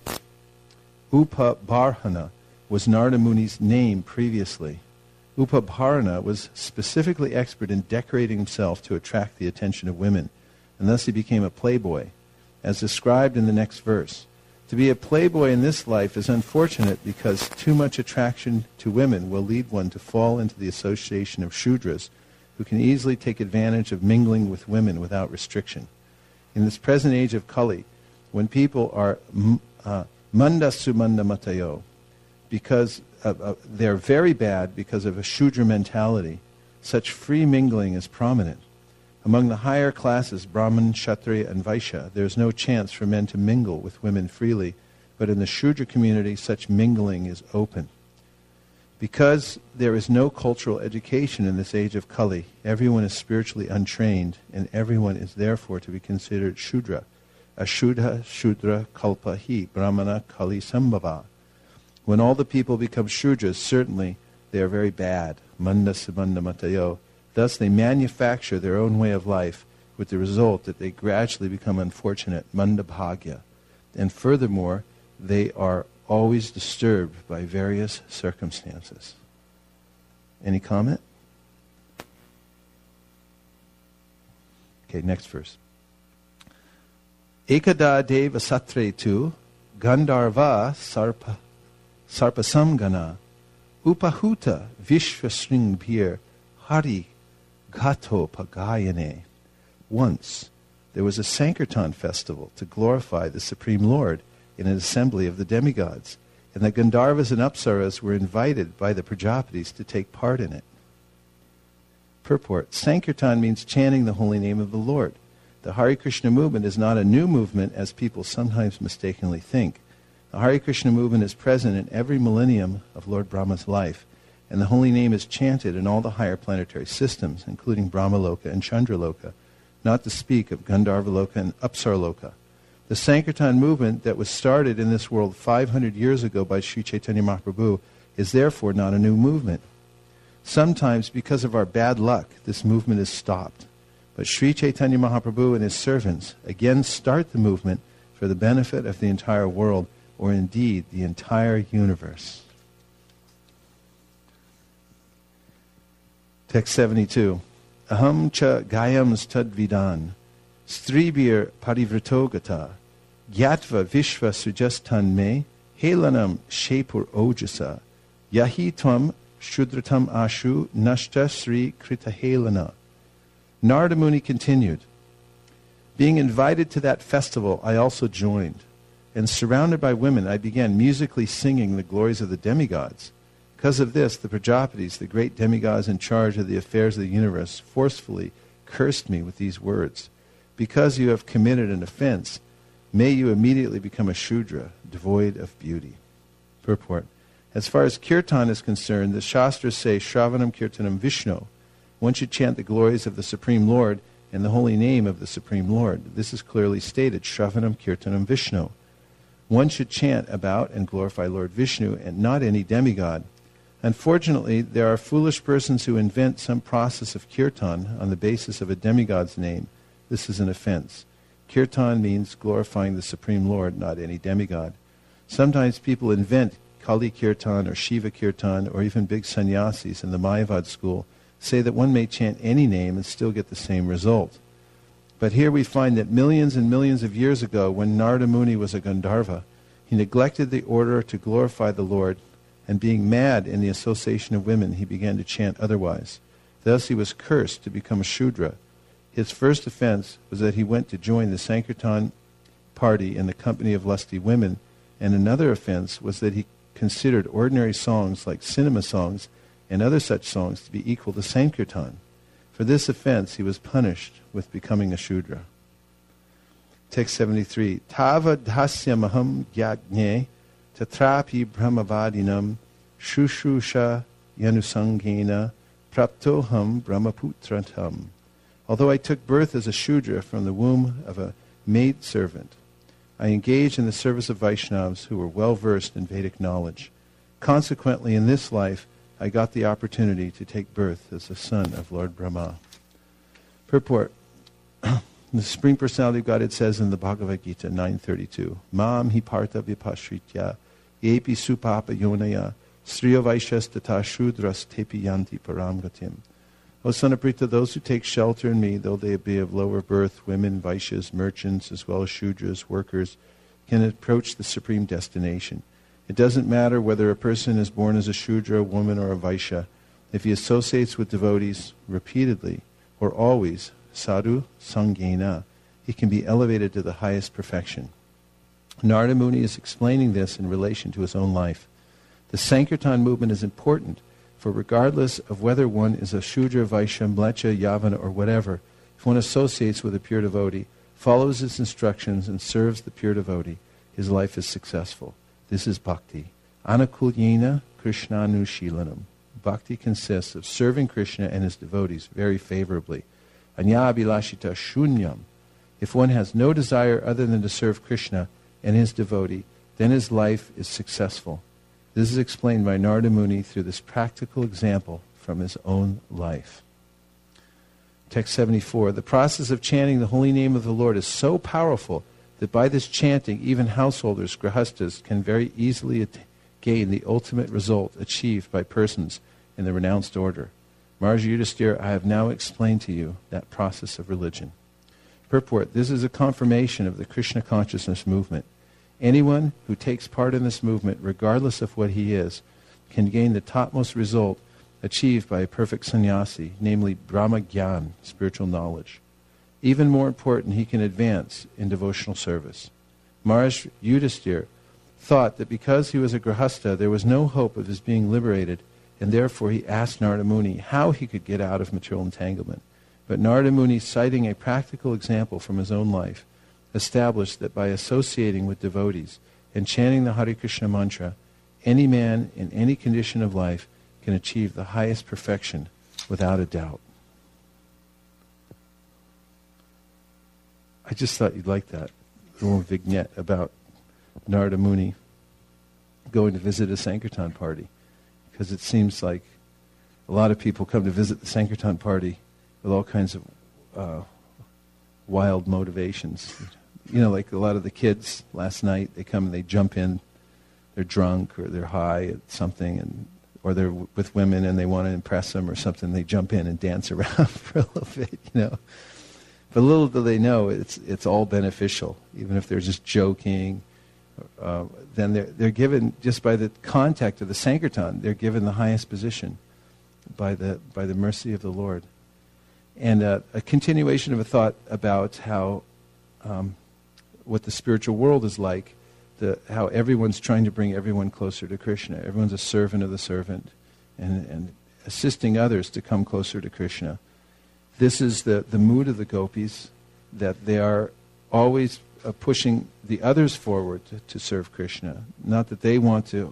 was Narada Muni's name previously. Upabharana was specifically expert in decorating himself to attract the attention of women, and thus he became a playboy. As described in the next verse, To be a playboy in this life is unfortunate because too much attraction to women will lead one to fall into the association of Shudras, who can easily take advantage of mingling with women without restriction. In this present age of Kali, when people are manda sumanda matayo, because they're very bad because of a Shudra mentality, such free mingling is prominent. Among the higher classes, Brahman, Kshatriya, and Vaishya, there is no chance for men to mingle with women freely, but in the Shudra community, such mingling is open. Because there is no cultural education in this age of Kali, everyone is spiritually untrained, and everyone is therefore to be considered Shudra. Ashuddha Shudra Kalpa Hi, Brahmana Kali Sambhava. When all the people become Shudras, certainly they are very bad. Manda Subanda Matayo. Thus they manufacture their own way of life, with the result that they gradually become unfortunate, Manda Bhagya. And furthermore, they are always disturbed by various circumstances. Any comment? Okay, next verse. Ekada deva satretu Gandharva sarpasamgana Upahuta vishvasringbhir hari gato pagayane. Once there was a Sankirtan festival to glorify the Supreme Lord in an assembly of the demigods, and the Gandharvas and Apsaras were invited by the Prajapatis to take part in it. Purport. Sankirtan means chanting the holy name of the Lord. The Hare Krishna movement is not a new movement as people sometimes mistakenly think. The Hare Krishna movement is present in every millennium of Lord Brahma's life, and the holy name is chanted in all the higher planetary systems, including Brahmaloka and Chandraloka, not to speak of Gandharvaloka and Apsaraloka. The Sankirtan movement that was started in this world 500 years ago by Sri Chaitanya Mahaprabhu is therefore not a new movement. Sometimes, because of our bad luck, this movement is stopped. But Sri Chaitanya Mahaprabhu and his servants again start the movement for the benefit of the entire world, or indeed the entire universe. Text 72. Aham cha gayam stadvidan stribir parivritogata gyatva vishva sujastan me helanam shepur ojasa yahi tvam shudratam ashu nashta sri krita helana. Narada Muni continued, being invited to that festival, I also joined, and surrounded by women, I began musically singing the glories of the demigods. Because of this, the Prajapatis, the great demigods in charge of the affairs of the universe, forcefully cursed me with these words. Because you have committed an offense, may you immediately become a Shudra, devoid of beauty. Purport. As far as Kirtan is concerned, the Shastras say, Shravanam Kirtanam Vishnu. One should chant the glories of the Supreme Lord and the holy name of the Supreme Lord. This is clearly stated, Shravanam Kirtanam Vishnu. One should chant about and glorify Lord Vishnu and not any demigod. Unfortunately, there are foolish persons who invent some process of kirtan on the basis of a demigod's name. This is an offense. Kirtan means glorifying the Supreme Lord, not any demigod. Sometimes people invent Kali Kirtan or Shiva Kirtan, or even big sannyasis in the Mayavad school say that one may chant any name and still get the same result. But here we find that millions and millions of years ago, when Narada Muni was a Gandharva, he neglected the order to glorify the Lord, and being mad in the association of women, he began to chant otherwise. Thus he was cursed to become a Shudra. His first offense was that he went to join the Sankirtan party in the company of lusty women, and another offense was that he considered ordinary songs like cinema songs and other such songs to be equal to Sankirtan. For this offense he was punished with becoming a Shudra. Text 73. Tava dhasyamaham gyajne tatrapi brahmavadinam shushusha yanusangena praptoham brahmaputratam. Although I took birth as a Shudra from the womb of a maidservant, I engaged in the service of Vaishnavas who were well versed in Vedic knowledge. Consequently, in this life, I got the opportunity to take birth as the son of Lord Brahma. Purport. The Supreme Personality of Godhead says in the Bhagavad Gita 9:32, Mam hi partha vipashritya yepi supapa yonaya sriyo vaishyas tata shudras tepi yanti param gatim. O son of Pritha, those who take shelter in me, though they be of lower birth, women, vaishyas, merchants, as well as shudras, workers, can approach the supreme destination. It doesn't matter whether a person is born as a Shudra, a woman, or a Vaishya. If he associates with devotees repeatedly or always, sadhu sangena, he can be elevated to the highest perfection. Narada Muni is explaining this in relation to his own life. The Sankirtan movement is important, for regardless of whether one is a Shudra, Vaishya, Mlecha, Yavana, or whatever, if one associates with a pure devotee, follows his instructions, and serves the pure devotee, his life is successful. This is bhakti. Anukulyena Krishnanushilanam. Bhakti consists of serving Krishna and his devotees very favorably. Anyabhilashita shunyam. If one has no desire other than to serve Krishna and his devotee, then his life is successful. This is explained by Narada Muni through this practical example from his own life. Text 74. The process of chanting the holy name of the Lord is so powerful that by this chanting, even householders, grihastas, can very easily gain the ultimate result achieved by persons in the renounced order. Maharaj Yudhisthira, I have now explained to you that process of religion. Purport, this is a confirmation of the Krishna consciousness movement. Anyone who takes part in this movement, regardless of what he is, can gain the topmost result achieved by a perfect sannyasi, namely Brahma Gyan, spiritual knowledge. Even more important, he can advance in devotional service. Maharaj Yudhisthira thought that because he was a grihasta, there was no hope of his being liberated, and therefore he asked Narada Muni how he could get out of material entanglement. But Narada Muni, citing a practical example from his own life, established that by associating with devotees and chanting the Hare Krishna mantra, any man in any condition of life can achieve the highest perfection without a doubt. I just thought you'd like that little vignette about Narada Muni going to visit a Sankirtan party, because it seems like a lot of people come to visit the Sankirtan party with all kinds of wild motivations. You know, like a lot of the kids last night, they come and they jump in, they're drunk or they're high at something, or they're with women and they want to impress them or something, they jump in and dance around for a little bit, you know. But little do they know, it's all beneficial, even if they're just joking. Then they're given, just by the contact of the Sankirtan, they're given the highest position by the mercy of the Lord. And a continuation of a thought about how what the spiritual world is like, how everyone's trying to bring everyone closer to Krishna. Everyone's a servant of the servant, and assisting others to come closer to Krishna. This is the mood of the gopis, that they are always pushing the others forward to serve Krishna. Not that they want to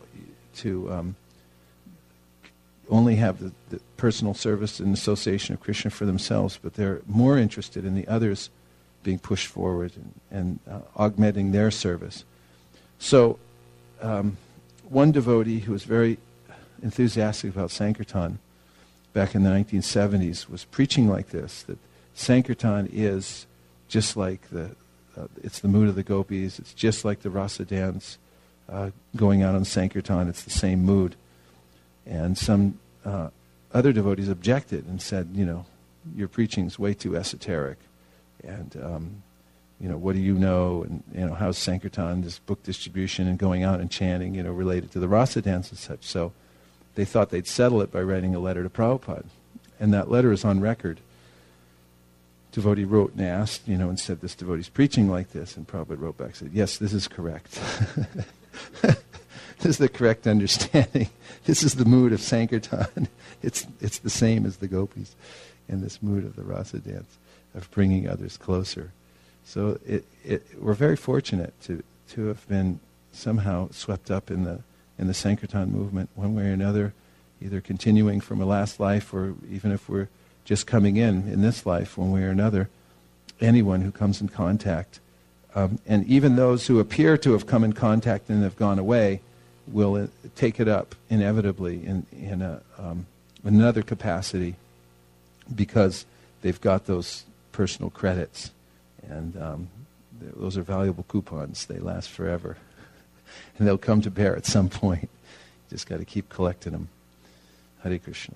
only have the personal service and association of Krishna for themselves, but they're more interested in the others being pushed forward and augmenting their service. So one devotee who was very enthusiastic about Sankirtan back in the 1970s was preaching like this, that Sankirtan is just like it's the mood of the gopis, it's just like the rasa dance going out on Sankirtan, it's the same mood. And some other devotees objected and said, you know, your preaching's way too esoteric. And, you know, what do you know? And, you know, how's Sankirtan, this book distribution and going out and chanting, you know, related to the rasa dance and such. So they thought they'd settle it by writing a letter to Prabhupada. And that letter is on record. Devotee wrote and asked, you know, and said, this devotee's preaching like this. And Prabhupada wrote back and said, yes, this is correct. This is the correct understanding. This is the mood of Sankirtan. It's the same as the gopis in this mood of the rasa dance, of bringing others closer. So we're very fortunate to have been somehow swept up in the Sankirtan movement one way or another, either continuing from a last life, or even if we're just coming in this life one way or another. Anyone who comes in contact, and even those who appear to have come in contact and have gone away, will take it up inevitably in another capacity, because they've got those personal credits, and those are valuable coupons. They last forever, and they'll come to bear at some point. Just got to keep collecting them. Hare Krishna.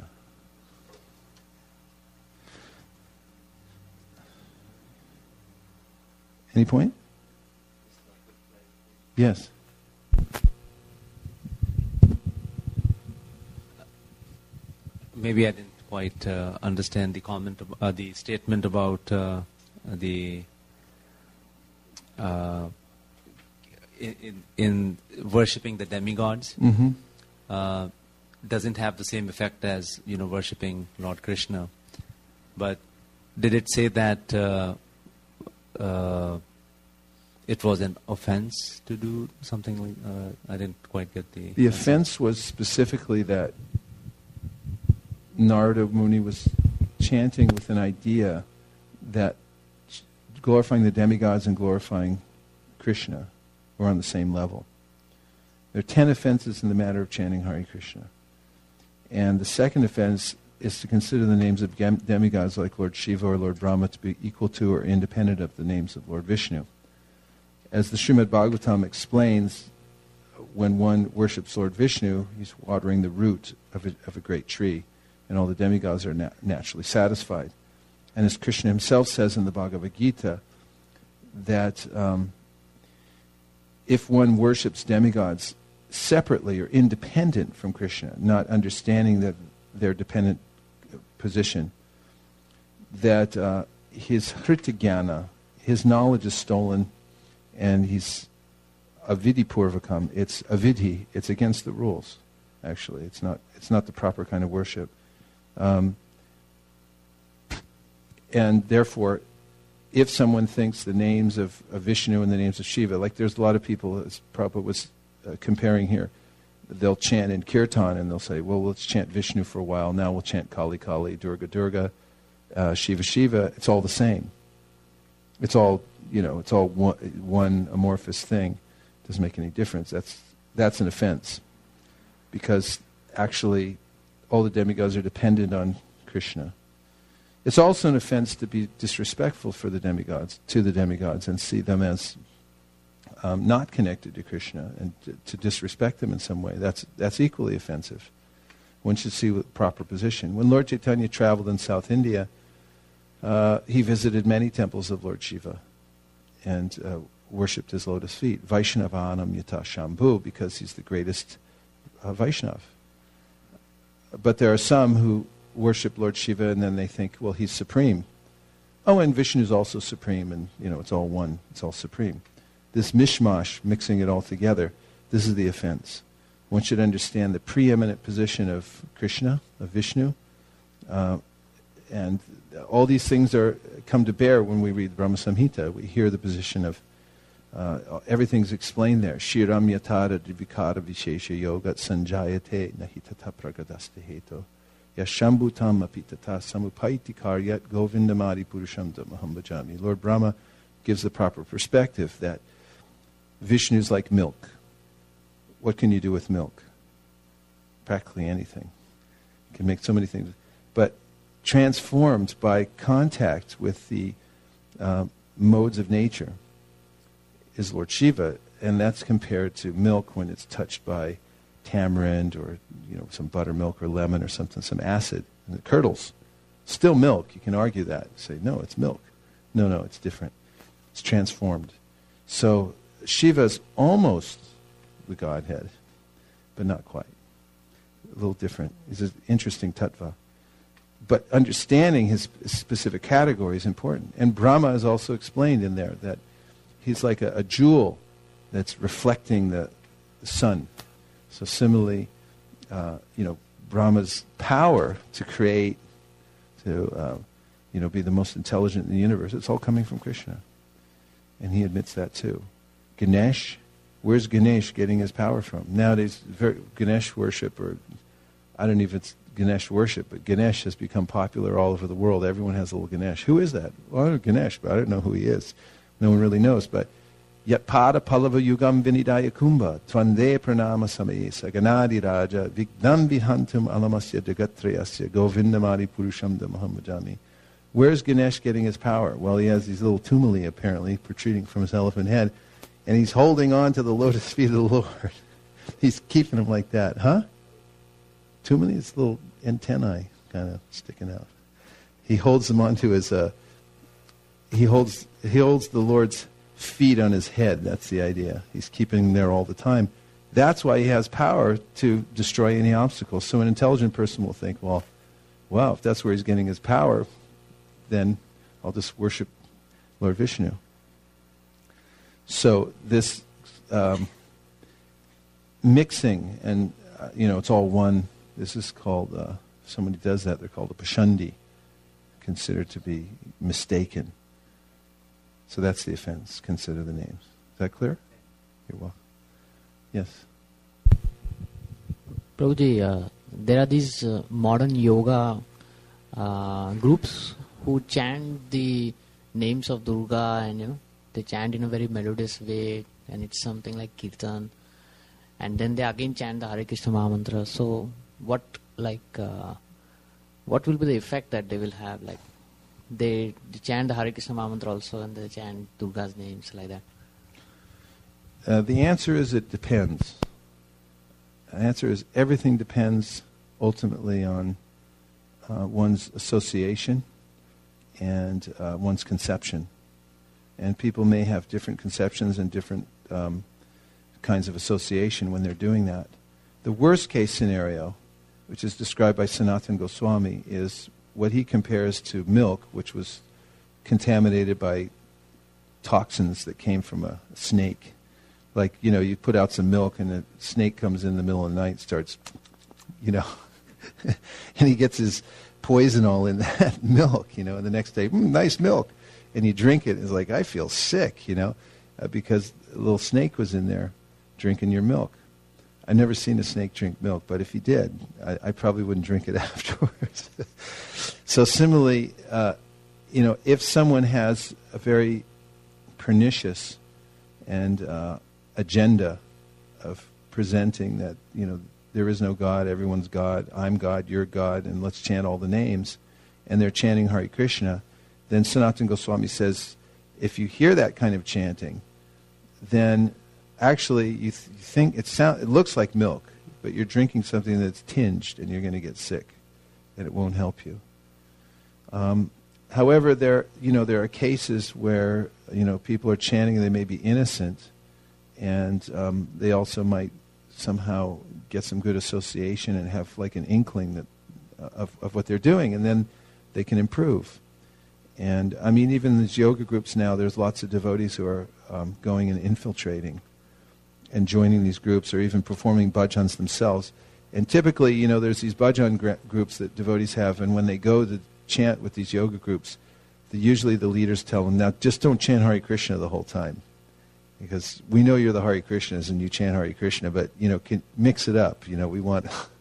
Any point? Yes. Maybe I didn't quite understand the comment, the statement about in worshipping the demigods. Mm-hmm. Doesn't have the same effect as worshipping Lord Krishna. But did it say that it was an offense to do something like? I didn't quite get the. The offense was specifically that Narada Muni was chanting with an idea that glorifying the demigods and glorifying Krishna were on the same level. There are 10 offenses in the matter of chanting Hare Krishna. And the second offense is to consider the names of demigods like Lord Shiva or Lord Brahma to be equal to or independent of the names of Lord Vishnu. As the Srimad Bhagavatam explains, when one worships Lord Vishnu, he's watering the root of a great tree, and all the demigods are naturally satisfied. And as Krishna himself says in the Bhagavad Gita, that if one worships demigods separately or independent from Krishna, not understanding that their dependent position, that his hrita-jnana, his knowledge is stolen, and he's avidhi-purvakam. It's avidhi. It's against the rules. Actually, it's not the proper kind of worship, and therefore, if someone thinks the names of Vishnu and the names of Shiva, like there's a lot of people, as Prabhupada was comparing here, they'll chant in kirtan and they'll say, well, let's chant Vishnu for a while. Now we'll chant Kali Kali, Durga Durga, Shiva Shiva. It's all the same. It's all one amorphous thing. It doesn't make any difference. That's an offense, because actually all the demigods are dependent on Krishna. It's also an offense to be disrespectful to the demigods, and see them as not connected to Krishna, and to disrespect them in some way. That's equally offensive. One should see the proper position. When Lord Chaitanya traveled in South India, he visited many temples of Lord Shiva and worshipped his lotus feet. Vaishnavanam yata Shambhu, because he's the greatest Vaishnav. But there are some who worship Lord Shiva and then they think, well, he's supreme. Oh, and Vishnu's also supreme, and it's all one, it's all supreme. This mishmash, mixing it all together, this is the offense. One should understand the preeminent position of Krishna, of Vishnu, and all these things come to bear when we read Brahma Samhita. We hear the position of, everything's explained there. Shiram yatara dvikara vishesha yogat sanjayate nahitata pragadaste heto. Yashambhutam apitata samupaiti karyat govindamadi purusham tamaham bhajami. Lord Brahma gives the proper perspective that Vishnu's like milk. What can you do with milk? Practically anything. You can make so many things. But transformed by contact with the modes of nature is Lord Shiva, and that's compared to milk when it's touched by tamarind or some buttermilk or lemon or something, some acid, and it curdles. Still milk. You can argue that. Say, no, it's milk. No, it's different. It's transformed. So Shiva's almost the Godhead, but not quite. A little different. He's an interesting tattva. But understanding his specific category is important. And Brahma is also explained in there, that he's like a jewel that's reflecting the sun. So similarly, Brahma's power to create, to be the most intelligent in the universe, it's all coming from Krishna. And he admits that too. Ganesh, where's Ganesh getting his power from? Nowadays, Ganesh worship, or I don't know if it's Ganesh worship, but Ganesh has become popular all over the world. Everyone has a little Ganesh. Who is that? Well, I know Ganesh, but I don't know who he is. No one really knows. But Yat pada palava yugam vinidaya kumbha tvande pranama samayesa ganadi raja vignam vihantum alamasya jagatrayasya govindamadi purusham damaham bhajami. Where's Ganesh getting his power? Well, he has these little tumuli, apparently, protruding from his elephant head, and he's holding on to the lotus feet of the Lord. He's keeping them like that. Huh? Tumuli? It's little antennae kind of sticking out. He holds them onto his... he holds the Lord's feet on his head. That's the idea. He's keeping there all the time. That's why he has power to destroy any obstacles. So an intelligent person will think, well, wow, if that's where he's getting his power, then I'll just worship Lord Vishnu. So this mixing, and it's all one. This is called, if somebody does that, they're called a pashandi, considered to be mistaken. So that's the offense. Consider the names. Is that clear? You're welcome. Yes. Prabhuji, there are these modern yoga groups who chant the names of Durga, and they chant in a very melodious way, and it's something like kirtan, and then they again chant the Hare Krishna Mahamantra. So what will be the effect that they will have? Like they chant the Hare Krishna Mahamantra also, and they chant Durga's names like that. The answer is it depends. The answer is everything depends ultimately on one's association and one's conception. And people may have different conceptions and different kinds of association when they're doing that. The worst case scenario, which is described by Sanatana Goswami, is what he compares to milk, which was contaminated by toxins that came from a snake. Like, you put out some milk and a snake comes in the middle of the night, starts, and he gets his poison all in that milk, and the next day, nice milk. And you drink it, and it's like, I feel sick, because a little snake was in there drinking your milk. I've never seen a snake drink milk, but if he did, I probably wouldn't drink it afterwards. So similarly, if someone has a very pernicious and agenda of presenting that, there is no God, everyone's God, I'm God, you're God, and let's chant all the names, and they're chanting Hare Krishna, then Sanatana Goswami says, if you hear that kind of chanting, then actually you think it looks like milk, but you're drinking something that's tinged, and you're going to get sick, and it won't help you. However, there are cases where people are chanting and they may be innocent, and they also might somehow get some good association and have like an inkling that of what they're doing, and then they can improve. And even in these yoga groups now, there's lots of devotees who are going and infiltrating and joining these groups, or even performing bhajans themselves. And typically, there's these bhajan groups that devotees have, and when they go to chant with these yoga groups, usually the leaders tell them, now just don't chant Hare Krishna the whole time, because we know you're the Hare Krishnas and you chant Hare Krishna, but mix it up. We want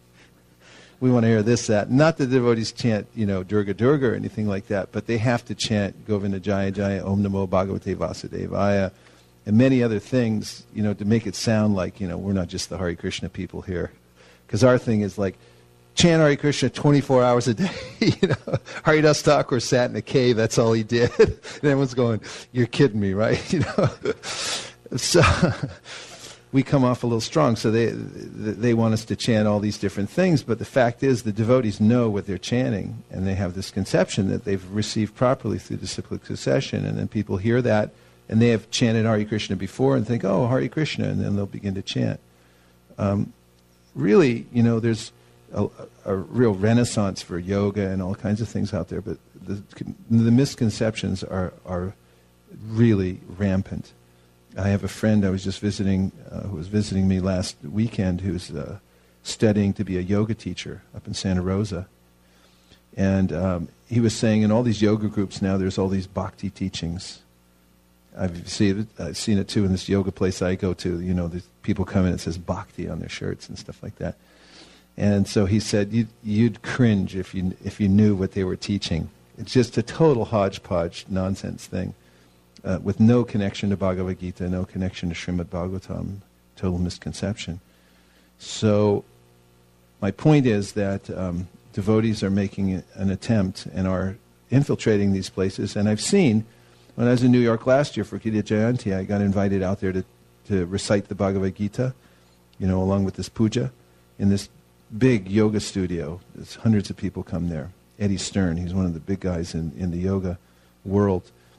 to hear this, that. Not that the devotees chant Durga Durga or anything like that, but they have to chant Govinda Jaya Jaya, Om Namo Bhagavate Vasudevaya, and many other things, to make it sound like we're not just the Hare Krishna people here, because our thing is like, chant Hare Krishna 24 hours a day. Haridas Thakur sat in a cave, that's all he did. And everyone's going, you're kidding me, right? So we come off a little strong. So they want us to chant all these different things, but the fact is the devotees know what they're chanting, and they have this conception that they've received properly through the cyclic succession, and then people hear that, and they have chanted Hare Krishna before and think, oh, Hare Krishna, and then they'll begin to chant. Really, there's a real renaissance for yoga and all kinds of things out there, but the misconceptions are really rampant. I have a friend I was just visiting, who was visiting me last weekend, who's studying to be a yoga teacher up in Santa Rosa. And he was saying in all these yoga groups now, there's all these bhakti teachings. I've seen it too in this yoga place I go to. The people come in and it says bhakti on their shirts and stuff like that. And so he said, you'd cringe if you knew what they were teaching. It's just a total hodgepodge nonsense thing, with no connection to Bhagavad Gita, no connection to Srimad Bhagavatam, total misconception. So my point is that devotees are making an attempt and are infiltrating these places. And I've seen, when I was in New York last year for Gita Jayanti, I got invited out there to recite the Bhagavad Gita, along with this puja, in this big yoga studio. There's hundreds of people come there. Eddie Stern, he's one of the big guys in the yoga world.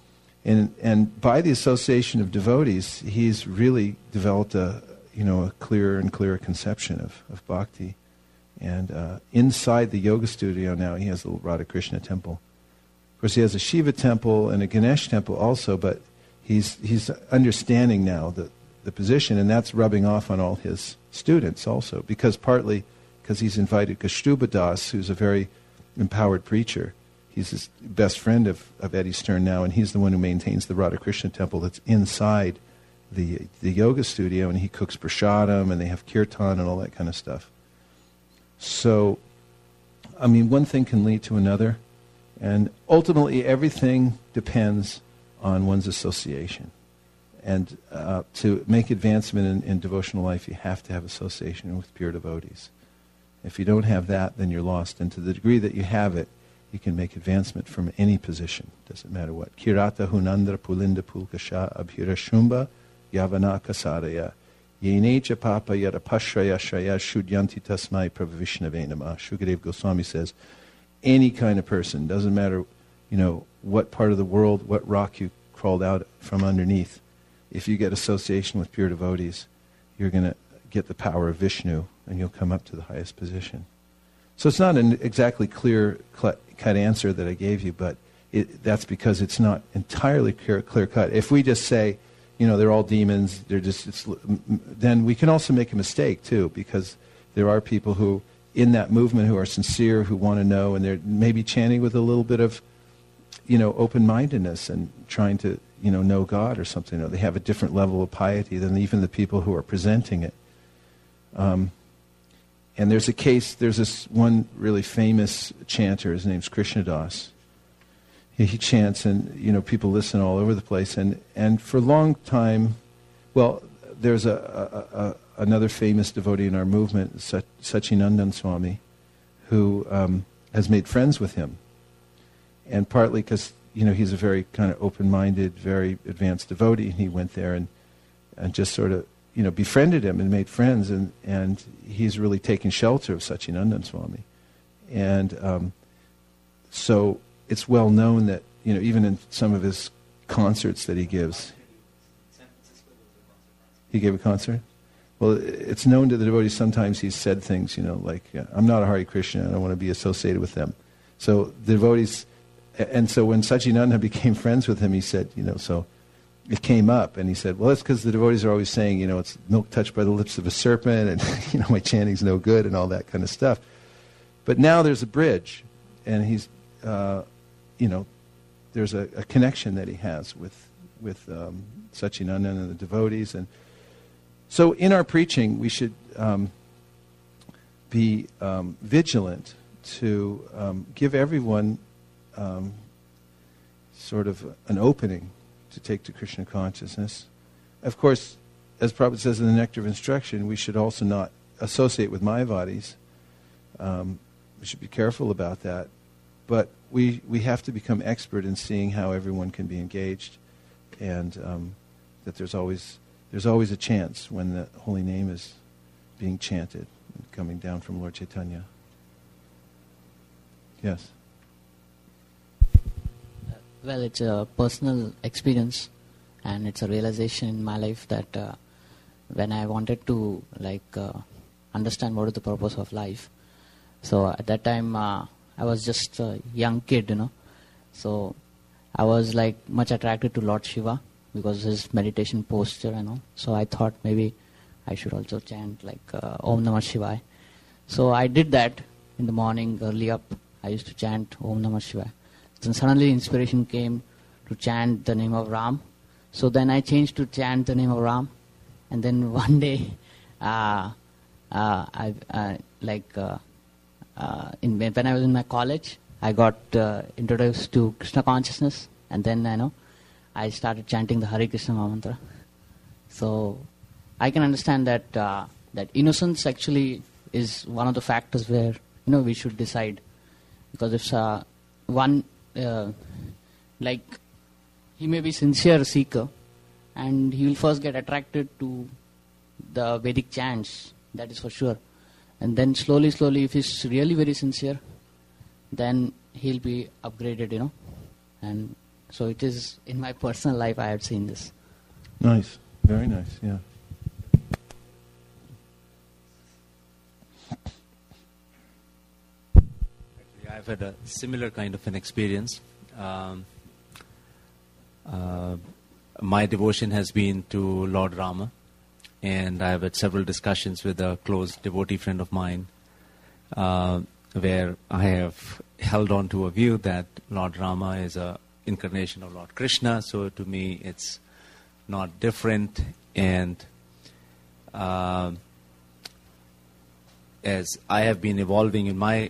And by the association of devotees, he's really developed a clearer and clearer conception of bhakti. And inside the yoga studio now, he has a little Radha Krishna temple. Of course, he has a Shiva temple and a Ganesh temple also, but he's understanding now the position, and that's rubbing off on all his students also, partly because he's invited Kaustubha Das, who's a very empowered preacher. He's his best friend of Eddie Stern now, and he's the one who maintains the Radha Krishna temple that's inside the yoga studio, and he cooks prasadam, and they have kirtan and all that kind of stuff. So, one thing can lead to another, and ultimately everything depends on one's association. And to make advancement in devotional life, you have to have association with pure devotees. If you don't have that, then you're lost. And to the degree that you have it, you can make advancement from any position. Doesn't matter what. Kirata hunandra pulinda pulkasha abhira shumba yavanaka saraya yeneja papa yada pashraya shraya shudyanti tasmai pravavishnave namah. Shukadev Goswami says, any kind of person, doesn't matter, what part of the world, what rock you crawled out from underneath, if you get association with pure devotees, you're going to get the power of Vishnu, and you'll come up to the highest position. So it's not an exactly clear-cut answer that I gave you, but that's because it's not entirely clear-cut. If we just say, they're all demons, then we can also make a mistake too, because there are people who, in that movement, who are sincere, who want to know, and they're maybe chanting with a little bit of, open-mindedness and trying to, know God or something. Or they have a different level of piety than even the people who are presenting it. And there's this one really famous chanter, his name's Krishnadas. He chants, and people listen all over the place. And for a long time, there's another famous devotee in our movement, Sachinandan Swami, who has made friends with him. And partly because he's a very kind of open-minded, very advanced devotee, and he went there and just sort of befriended him and made friends, and he's really taken shelter of Sachinandan Swami. And so it's well known that, even in some of his concerts that he gives. He gave a concert? Well, it's known to the devotees sometimes he's said things, like, I'm not a Hare Krishna, I don't want to be associated with them. So the devotees, and so when Sachinanda became friends with him, he said, so it came up, and he said, well, that's because the devotees are always saying, it's milk touched by the lips of a serpent, and, my chanting's no good, and all that kind of stuff. But now there's a bridge, and he's, there's a connection that he has with Sachinandan and the devotees. And so in our preaching, we should be vigilant to give everyone sort of an opening to take to Krishna consciousness. Of course, as Prabhupada says in the Nectar of Instruction, we should also not associate with Mayavadis. We should be careful about that. But we have to become expert in seeing how everyone can be engaged, and that there's always a chance when the holy name is being chanted and coming down from Lord Chaitanya. Yes. Well, it's a personal experience, and it's a realization in my life that when I wanted to understand what is the purpose of life, so at that time I was just a young kid, So I was much attracted to Lord Shiva because his meditation posture, So I thought maybe I should also chant Om Namah Shivaya. So I did that in the morning, early up. I used to chant Om Namah Shivaya. Then suddenly inspiration came to chant the name of Ram. So then I changed to chant the name of Ram. And then one day, when I was in my college, I got introduced to Krishna consciousness, and then I started chanting the Hare Krishna Mahamantra. So I can understand that that innocence actually is one of the factors where we should decide, because if one he may be sincere seeker, and he will first get attracted to the Vedic chants, that is for sure. And then slowly, if he's really very sincere, then he'll be upgraded, And So it is, in my personal life, I have seen this. Nice. Very nice, yeah. Actually, I've had a similar kind of an experience. My devotion has been to Lord Rama, and I've had several discussions with a close devotee friend of mine where I have held on to a view that Lord Rama is an incarnation of Lord Krishna, so to me it's not different. And as I have been evolving in my,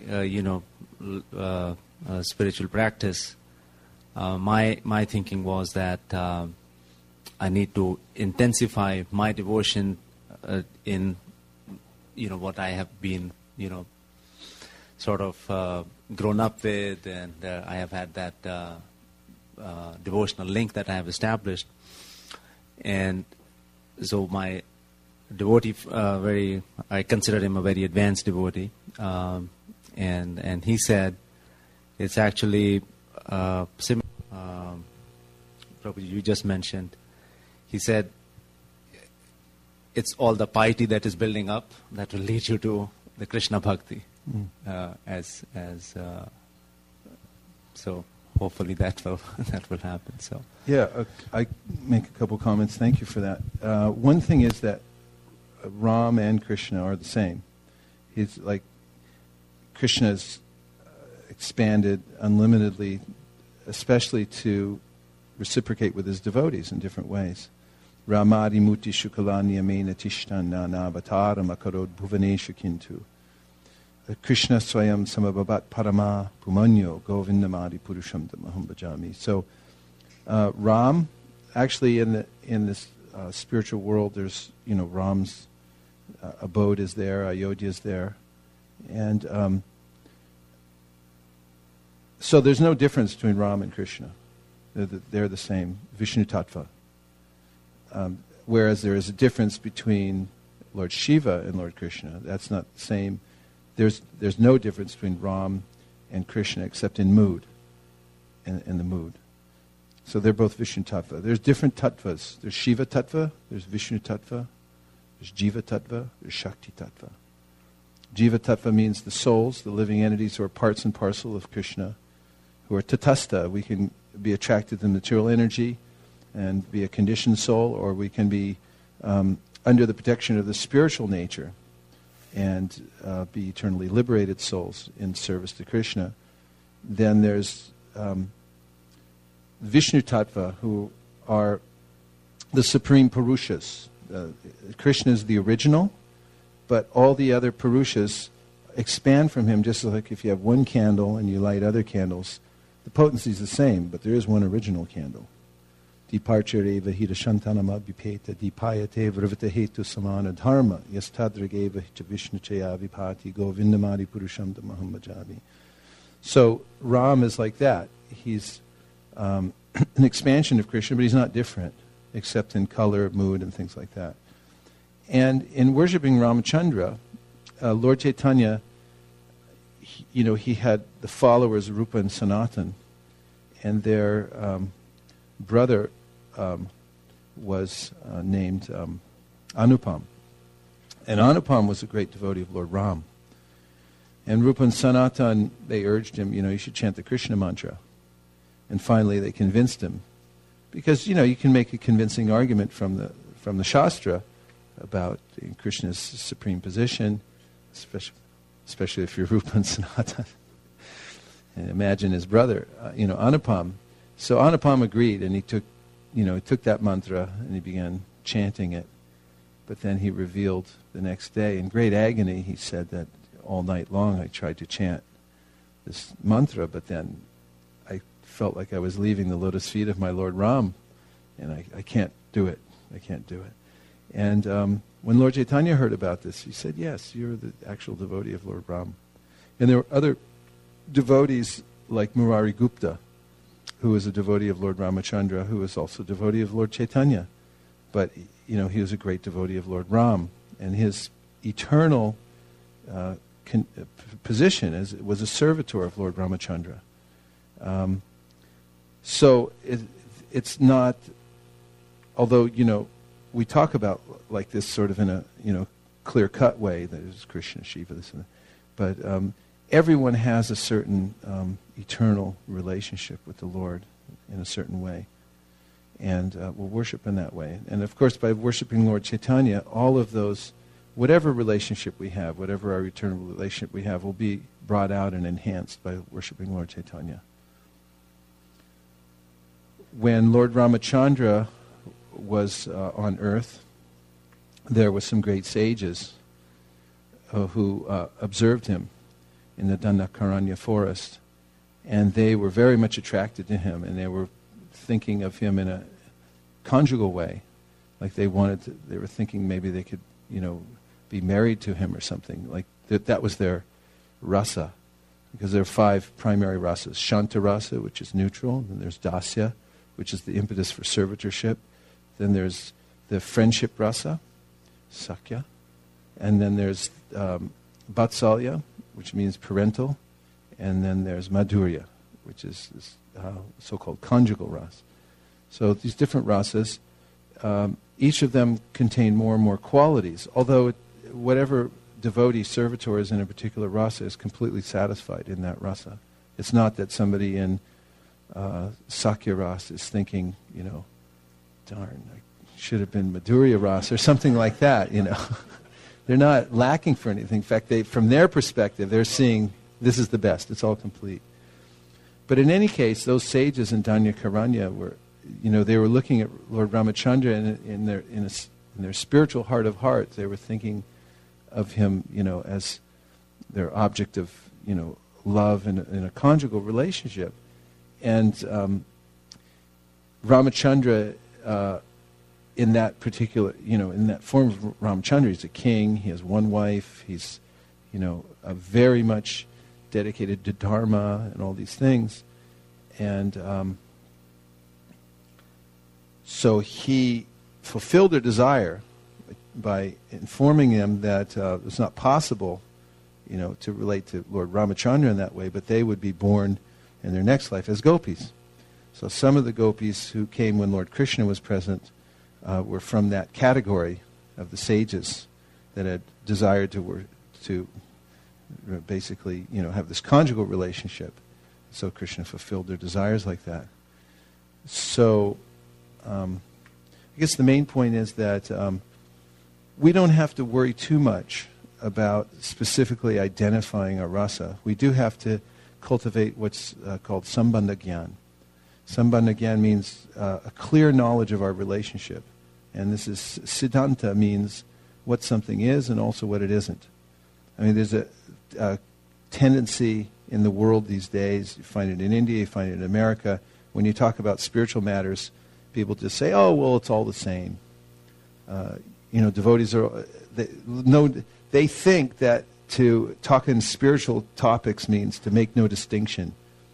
spiritual practice, my thinking was that I need to intensify my devotion in, what I have been, sort of grown up with, and I have had that devotional link that I have established. And so my devotee, I consider him a very advanced devotee, and he said it's actually similar. Prabhuji, you just mentioned. He said it's all the piety that is building up that will lead you to the Krishna Bhakti. So hopefully that will happen. So yeah, I make a couple comments. Thank you for that. One thing is that Ram and Krishna are the same. He's like Krishna's expanded unlimitedly, especially to reciprocate with his devotees in different ways. Ramadi muti shukalani amena tishtana navataram akarod bhuvaneshu kintu. Krishna swayam samababat parama pumanyo govindamadi purusham tamaham bhajami. So Ram, actually in this spiritual world, there's Ram's abode is there, Ayodhya is there, and so there's no difference between Ram and Krishna. They're the same, Vishnu Tattva. Whereas there is a difference between Lord Shiva and Lord Krishna. That's not the same. There's no difference between Ram and Krishna except in mood, in the mood. So they're both Vishnu Tattva. There's different tattvas. There's Shiva Tattva, there's Vishnu Tattva, there's Jiva Tattva, there's Shakti Tattva. Jiva Tattva means the souls, the living entities who are parts and parcel of Krishna, who are tatastha. We can be attracted to material energy and be a conditioned soul, or we can be under the protection of the spiritual nature and be eternally liberated souls in service to Krishna. Then there's Vishnu Tattva, who are the supreme Purushas. Krishna is the original, but all the other Purushas expand from him, just like if you have one candle and you light other candles, the potency is the same, but there is one original candle. Diparchareva hita shantanama bipeta dipayate vrivita hetu samana dharma yastadrageva hita vishnu chaya vipati govindamadi purusham tamaham bhajavi. So Ram is like that. He's an expansion of Krishna, but he's not different, except in color, mood, and things like that. And in worshipping Ramachandra, Lord Chaitanya, he had the followers Rupa and Sanatan, and their brother was named Anupam. And Anupam was a great devotee of Lord Ram. And Rupa and Sanatan, they urged him, you should chant the Krishna mantra. And finally they convinced him. Because, you can make a convincing argument from the Shastra about Krishna's supreme position, especially if you're Rupa and Sanatan. And imagine his brother, Anupam. So Anupam agreed, and he took that mantra and he began chanting it. But then he revealed the next day, in great agony, he said that all night long I tried to chant this mantra, but then I felt like I was leaving the lotus feet of my Lord Ram, and I can't do it. I can't do it. And when Lord Chaitanya heard about this, he said, yes, you're the actual devotee of Lord Ram. And there were other devotees like Murari Gupta, who was a devotee of Lord Ramachandra, who was also a devotee of Lord Chaitanya. But, he was a great devotee of Lord Ram. And his eternal position was a servitor of Lord Ramachandra. So it's not, although, we talk about like this sort of in a, clear-cut way, that is Krishna, Shiva, this and that. But everyone has a certain eternal relationship with the Lord in a certain way. And we'll worship in that way. And of course, by worshiping Lord Chaitanya, all of those, whatever relationship we have, whatever our eternal relationship we have, will be brought out and enhanced by worshiping Lord Chaitanya. When Lord Ramachandra was on earth, there were some great sages who observed him in the Dandakaranya forest, and they were very much attracted to him, and they were thinking of him in a conjugal way, like they were thinking maybe they could, be married to him or something, like that was their rasa, because there are 5 primary rasas: Shanta rasa, which is neutral, then there's Dasya, which is the impetus for servitorship, then there's the friendship rasa, Sakya, and then there's Vatsalya, which means parental, and then there's Madhurya, which is this so-called conjugal rasa. So these different rasas, each of them contain more and more qualities, although whatever devotee servitor is in a particular rasa is completely satisfied in that rasa. It's not that somebody in Sakya rasa is thinking, darn, I should have been Madhurya rasa or something like that, They're not lacking for anything. In fact, from their perspective, they're seeing this is the best. It's all complete. But in any case, those sages in Dandakaranya were, they were looking at Lord Ramachandra and in their spiritual heart of hearts, they were thinking of him, as their object of, love in a conjugal relationship. And Ramachandra, in that particular, in that form of Ramachandra, he's a king, he has one wife, he's, very much dedicated to Dharma and all these things. And so he fulfilled their desire by informing them that it's not possible, to relate to Lord Ramachandra in that way, but they would be born in their next life as gopis. So some of the gopis who came when Lord Krishna was present were from that category of the sages that had desired to basically, have this conjugal relationship. So Krishna fulfilled their desires like that. So I guess the main point is that we don't have to worry too much about specifically identifying our rasa. We do have to cultivate what's called sambandha gyan. Sambandha gyan means a clear knowledge of our relationship. And this is, siddhanta means what something is and also what it isn't. I mean, there's a tendency in the world these days, you find it in India, you find it in America, when you talk about spiritual matters, people just say, oh, well, it's all the same. Devotees they think that to talk in spiritual topics means to make no distinction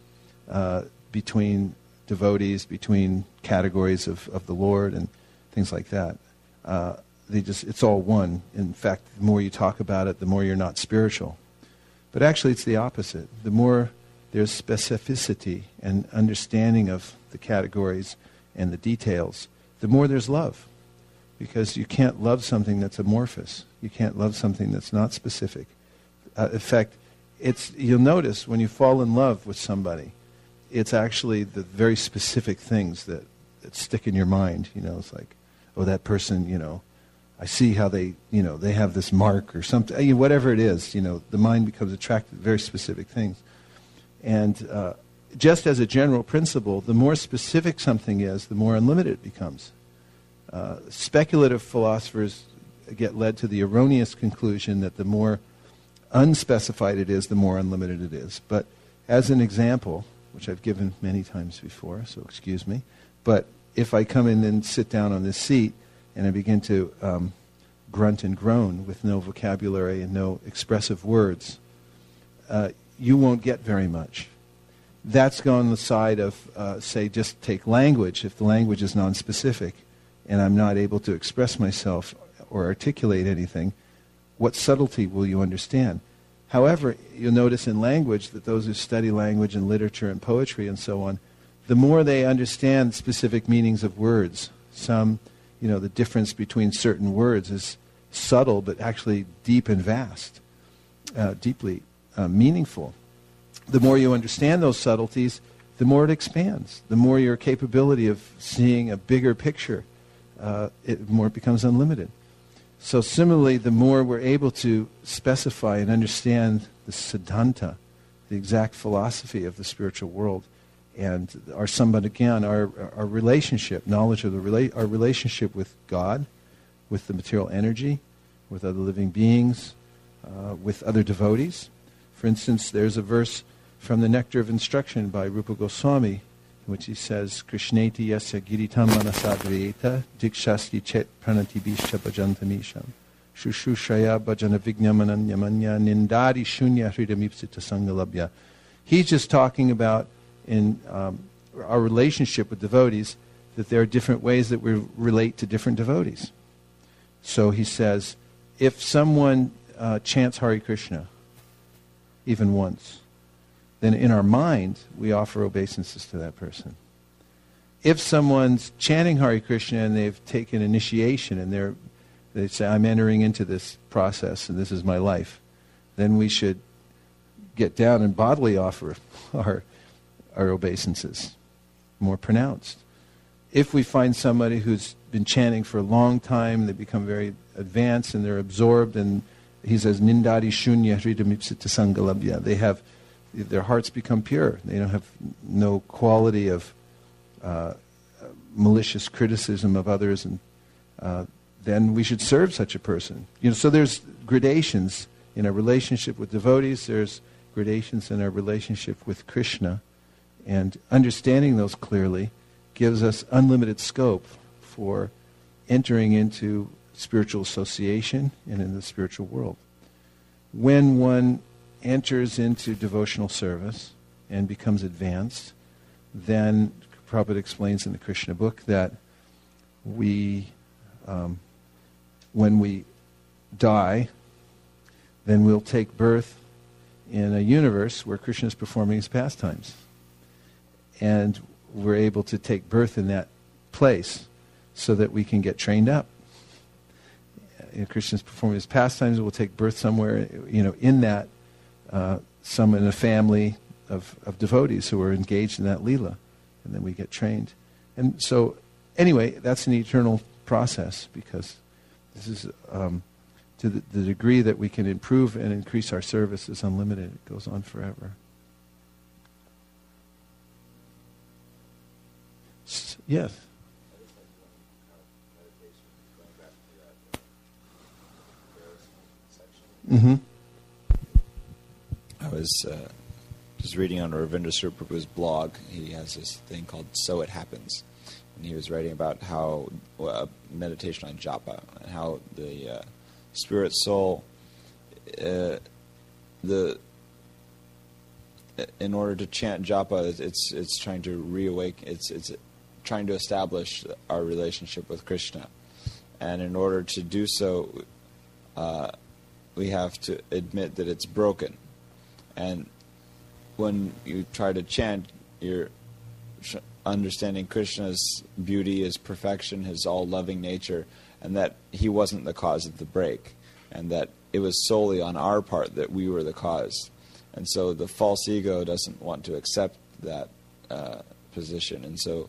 between devotees, between categories of the Lord and things like that. It's all one. In fact, the more you talk about it, the more you're not spiritual. But actually, it's the opposite. The more there's specificity and understanding of the categories and the details, the more there's love. Because you can't love something that's amorphous. You can't love something that's not specific. In fact, you'll notice when you fall in love with somebody, it's actually the very specific things that stick in your mind. It's like, oh, that person, I see how they have this mark or something. Whatever it is, the mind becomes attracted to very specific things. And just as a general principle, the more specific something is, the more unlimited it becomes. Speculative philosophers get led to the erroneous conclusion that the more unspecified it is, the more unlimited it is. But as an example, which I've given many times before, so excuse me, but if I come in and sit down on this seat and I begin to grunt and groan with no vocabulary and no expressive words, you won't get very much. That's on the side of, say, just take language. If the language is nonspecific and I'm not able to express myself or articulate anything, what subtlety will you understand? However, you'll notice in language that those who study language and literature and poetry and so on, the more they understand specific meanings of words. Some, the difference between certain words is subtle but actually deep and vast, deeply meaningful. The more you understand those subtleties, the more it expands. The more your capability of seeing a bigger picture, more it becomes unlimited. So similarly, the more we're able to specify and understand the siddhanta, the exact philosophy of the spiritual world, and our sambandhagyan, our relationship, knowledge of our relationship with God, with the material energy, with other living beings, with other devotees. For instance, there's a verse from the Nectar of Instruction by Rupa Goswami, in which he says, Krishneti yasya giritam manasadriyeta dikshasti chet pranatibhisha bhajantamisham shushushaya bhajana vignamananyamanya nindari shunya hridamipsita sangalabhya. He's just talking about in our relationship with devotees, that there are different ways that we relate to different devotees. So he says, if someone chants Hare Krishna, even once, then in our mind, we offer obeisances to that person. If someone's chanting Hare Krishna and they've taken initiation and they say, I'm entering into this process and this is my life, then we should get down and bodily offer our obeisances, more pronounced. If we find somebody who's been chanting for a long time, they become very advanced and they're absorbed, and he says, Nindadi shunya hridamipsita sangalabhya. Their hearts become pure. They don't have no quality of malicious criticism of others, and then we should serve such a person. So there's gradations in our relationship with devotees. There's gradations in our relationship with Krishna. And understanding those clearly gives us unlimited scope for entering into spiritual association and in the spiritual world. When one enters into devotional service and becomes advanced, then Prabhupada explains in the Krishna book that when we die, then we'll take birth in a universe where Krishna is performing his pastimes. And we're able to take birth in that place so that we can get trained up. Krishna's performing his pastimes, we'll take birth somewhere, in that, in a family of devotees who are engaged in that Leela, and then we get trained. And so, anyway, that's an eternal process, because this is, to the degree that we can improve and increase our service is unlimited. It goes on forever. Yes. Mm-hmm. I was just reading on Ravindra Swarupa's blog. He has this thing called So It Happens. And he was writing about how meditation on japa, and how the spirit soul, in order to chant japa, it's trying to reawaken, it's trying to establish our relationship with Krishna. And in order to do so, we have to admit that it's broken. And when you try to chant, you're understanding Krishna's beauty, his perfection, his all-loving nature, and that he wasn't the cause of the break, and that it was solely on our part that we were the cause. And so the false ego doesn't want to accept that position. And so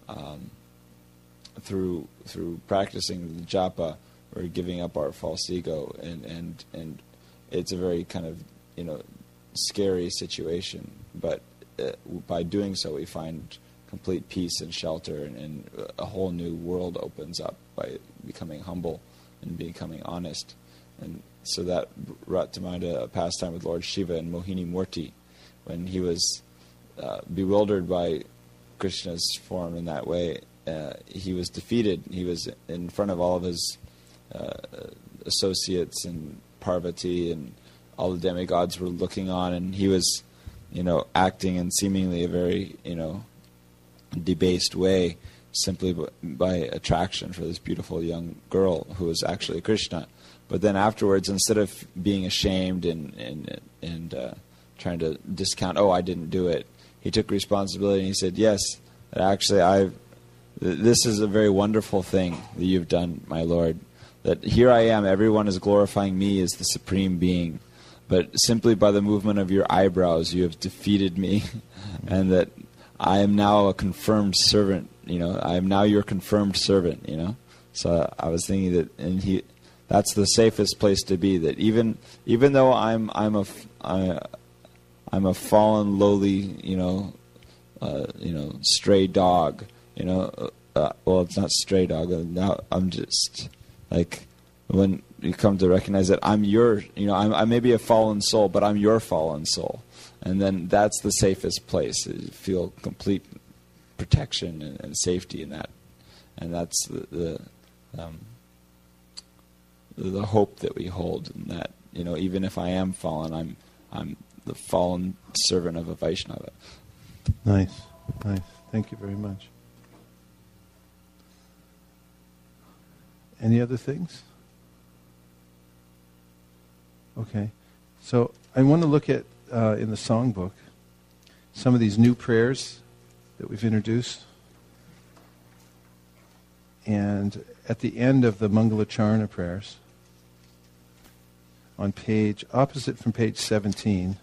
through practicing the japa, we're giving up our false ego, and it's a very kind of scary situation. But by doing so, we find complete peace and shelter, and a whole new world opens up by becoming humble and becoming honest. And so that brought to mind a pastime with Lord Shiva and Mohini Murti, when he was bewildered by Krishna's form in that way. He was defeated. He was in front of all of his associates, and Parvati and all the demigods were looking on, and he was, acting in seemingly a very, debased way, simply by attraction for this beautiful young girl who was actually Krishna. But then afterwards, instead of being ashamed and trying to discount, I didn't do it, he took responsibility and he said, yes, that actually this is a very wonderful thing that you've done, my Lord. That here I am, everyone is glorifying me as the Supreme Being. But simply by the movement of your eyebrows, you have defeated me. And that I am now a confirmed servant, I am now your confirmed servant, So I was thinking that, that's the safest place to be. That even though I'm a fallen, lowly, stray dog, well, it's not stray dog. Now I'm just like, when you come to recognize that I'm your, I may be a fallen soul, but I'm your fallen soul, and then that's the safest place. You feel complete protection and safety in that, and that's the hope that we hold, in that, even if I am fallen, I'm the fallen servant of a Vaishnava. Nice. Thank you very much. Any other things? Okay. So I want to look at, in the songbook, some of these new prayers that we've introduced. And at the end of the Mangalacharana prayers, on opposite from page 17,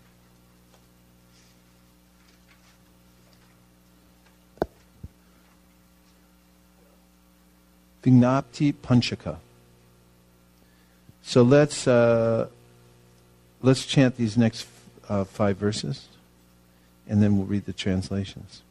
Vignapti Panchaka. So let's chant these next 5 verses, and then we'll read the translations.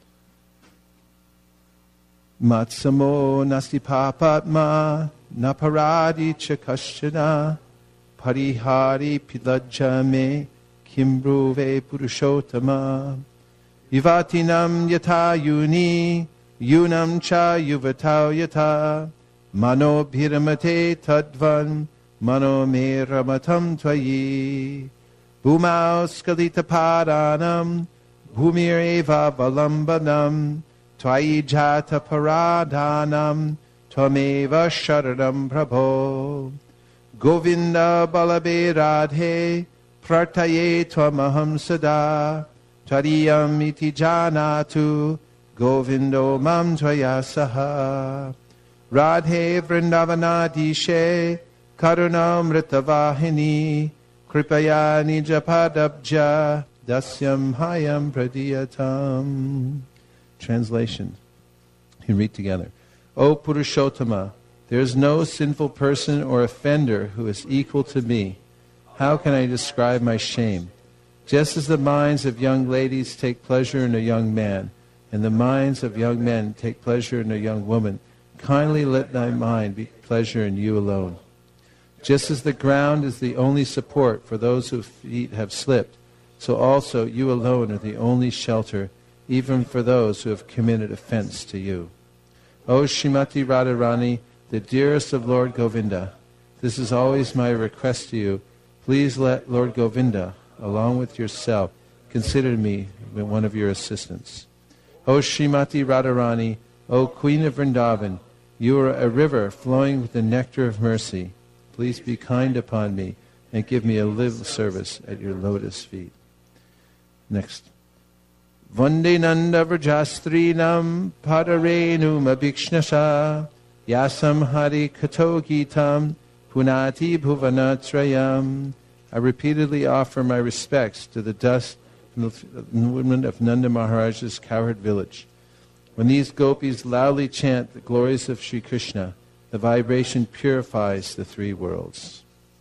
Matsamo nasti papatma naparadi chakashana parihari pilajame kimbruve purushottama vivatinam yata yuni yunam cha yuvatau yata mano bhiramate tadvan mano me ramatam tvayi bhumau skalita padanam bhumir eva valambanam tvayi jata paradhanam tvameva sharanam prabho govinda balabe radhe prartaye tvamaham sada tvariyam iti janatu Govindo mam tvaya saha Radhe vrindavanadishe karunamritavahini kripaya nijapadabja dasyam hayam pradiyatam. Translation. You can read together. O Purushottama, there is no sinful person or offender who is equal to me. How can I describe my shame? Just as the minds of young ladies take pleasure in a young man, and the minds of young men take pleasure in a young woman, kindly let thy mind be pleasure in you alone. Just as the ground is the only support for those whose feet have slipped, so also you alone are the only shelter, even for those who have committed offense to you. O Srimati Radharani, the dearest of Lord Govinda, this is always my request to you. Please let Lord Govinda, along with yourself, consider me one of your assistants. O Srimati Radharani, O Queen of Vrindavan, you are a river flowing with the nectar of mercy. Please be kind upon me and give me a little service at your lotus feet. Next. Vande Nanda Vrajastrinam Padarenum Abhikshnasha Yasam Hari Kato Gitam Punati Bhuvanatrayam. I repeatedly offer my respects to the dust and the women of Nanda Maharaj's cowherd village. When these gopis loudly chant the glories of Sri Krishna, the vibration purifies the 3 worlds.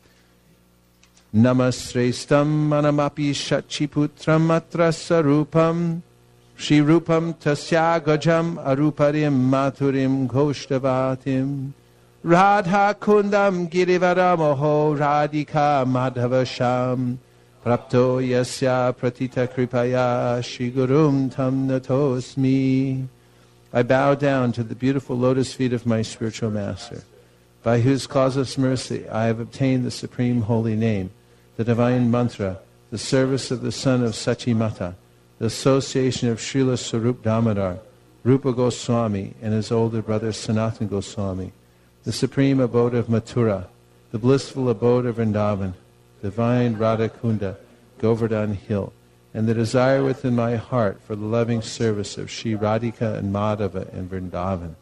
Namasrestam manamapi shachiputram atra sarupam Shri Rupam tasya gajam aruparim maturim goshtavatim Radha kundam girivaramoho radhika madhavasham Prapto yasya pratita kripaya Shri Gurum tam natosmi. I bow down to the beautiful lotus feet of my spiritual master, by whose causeless mercy I have obtained the supreme holy name, the divine mantra, the service of the son of Sachimata, the association of Srila Sarup Damodar, Rupa Goswami, and his older brother Sanatan Goswami, the supreme abode of Mathura, the blissful abode of Vrindavan, divine Radha Kunda, Govardhan Hill, and the desire within my heart for the loving service of Shri Radhika and Madhava in Vrindavan.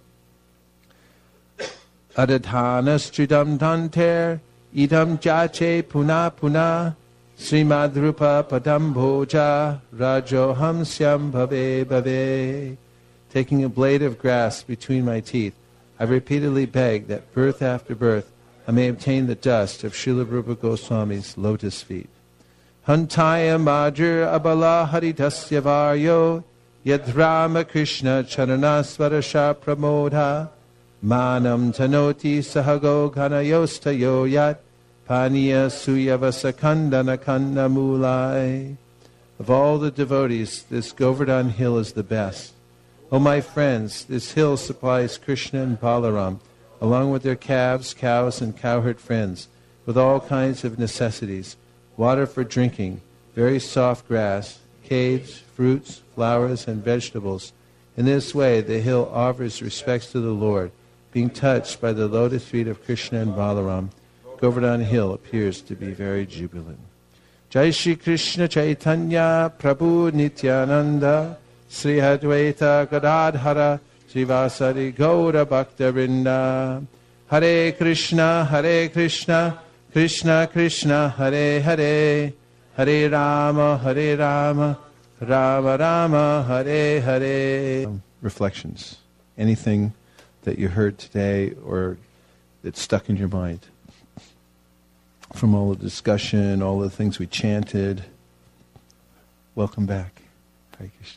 Adadhana stridam tanter idam jache puna puna Srimad Rupa padam bhoja rajoham syam bhave bhave. Taking a blade of grass between my teeth, I repeatedly beg that birth after birth I may obtain the dust of Srila Rupa Goswami's lotus feet. Hantaya Madhur Abala Haridasya Varyo Yad Rama Krishna Charanasvarasha Pramodha Manam Tanoti Sahago Ganayostayo Yat Paniya Suyavasakandana Kanda Mulai. Of all the devotees, this Govardhan hill is the best. O my friends, this hill supplies Krishna and Balaram, along with their calves, cows, and cowherd friends, with all kinds of necessities, water for drinking, very soft grass, caves, fruits, flowers, and vegetables. In this way, the hill offers respects to the Lord, being touched by the lotus feet of Krishna and Balaram. Govardhan Hill appears to be very jubilant. Jai Shri Krishna Chaitanya Prabhu Nityananda Sri Advaita Gadadhara Srivasari Gaura Bhakta Vrinda. Hare Krishna, Krishna Krishna, Hare Hare, Hare Rama, Rama Rama, Hare Hare. Reflections. Anything that you heard today or that's stuck in your mind from all the discussion, all the things we chanted. Welcome back. Hare Krishna.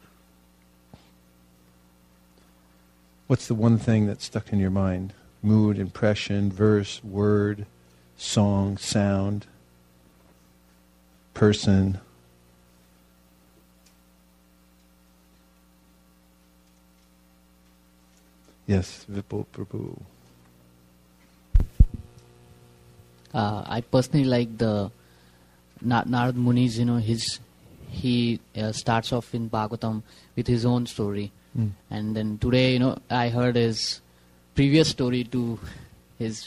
What's the one thing that's stuck in your mind? Mood, impression, verse, word, song, sound, person. Yes, Vipul Prabhu. I personally like the Narad Muni's, he starts off in Bhagavatam with his own story. And then today, I heard his previous story to his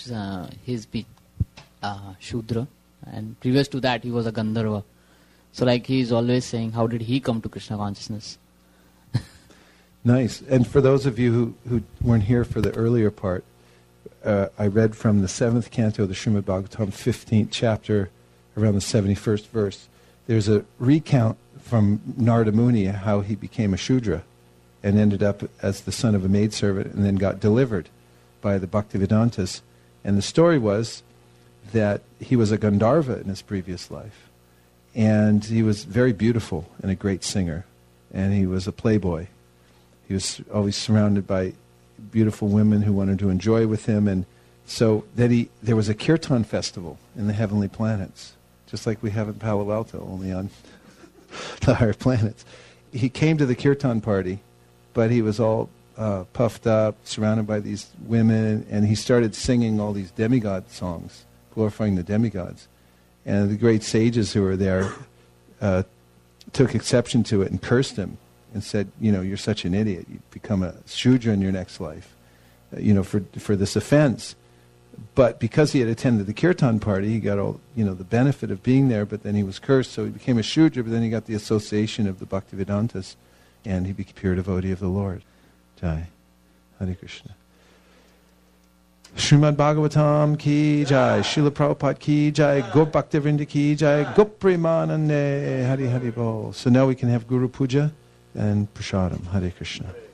Shudra. And previous to that, he was a Gandharva. So he's always saying, how did he come to Krishna consciousness? Nice. And for those of you who weren't here for the earlier part, I read from the 7th canto of the Srimad Bhagavatam, 15th chapter, around the 71st verse. There's a recount from Narada Muni how he became a Shudra and ended up as the son of a maidservant and then got delivered by the Bhaktivedantas. And the story was that he was a Gandharva in his previous life. And he was very beautiful and a great singer. And he was a playboy. He was always surrounded by beautiful women who wanted to enjoy with him. And so then there was a Kirtan festival in the heavenly planets, just like we have in Palo Alto, only on the higher planets. He came to the Kirtan party, but he was all puffed up, surrounded by these women, and he started singing all these demigod songs, glorifying the demigods. And the great sages who were there took exception to it and cursed him and said, you're such an idiot. You become a Shudra in your next life, for this offense. But because he had attended the Kirtan party, he got all, the benefit of being there, but then he was cursed, so he became a Shudra, but then he got the association of the Bhaktivedantas, and he became a pure devotee of the Lord. Jai. Hare Krishna. Srimad Bhagavatam ki jai, Srila Prabhupada ki jai, Gop Bhaktivinoda ki jai, Gop Premanande, Hari Hari Bol. So now we can have Guru Puja and Prasadam. Hare Krishna.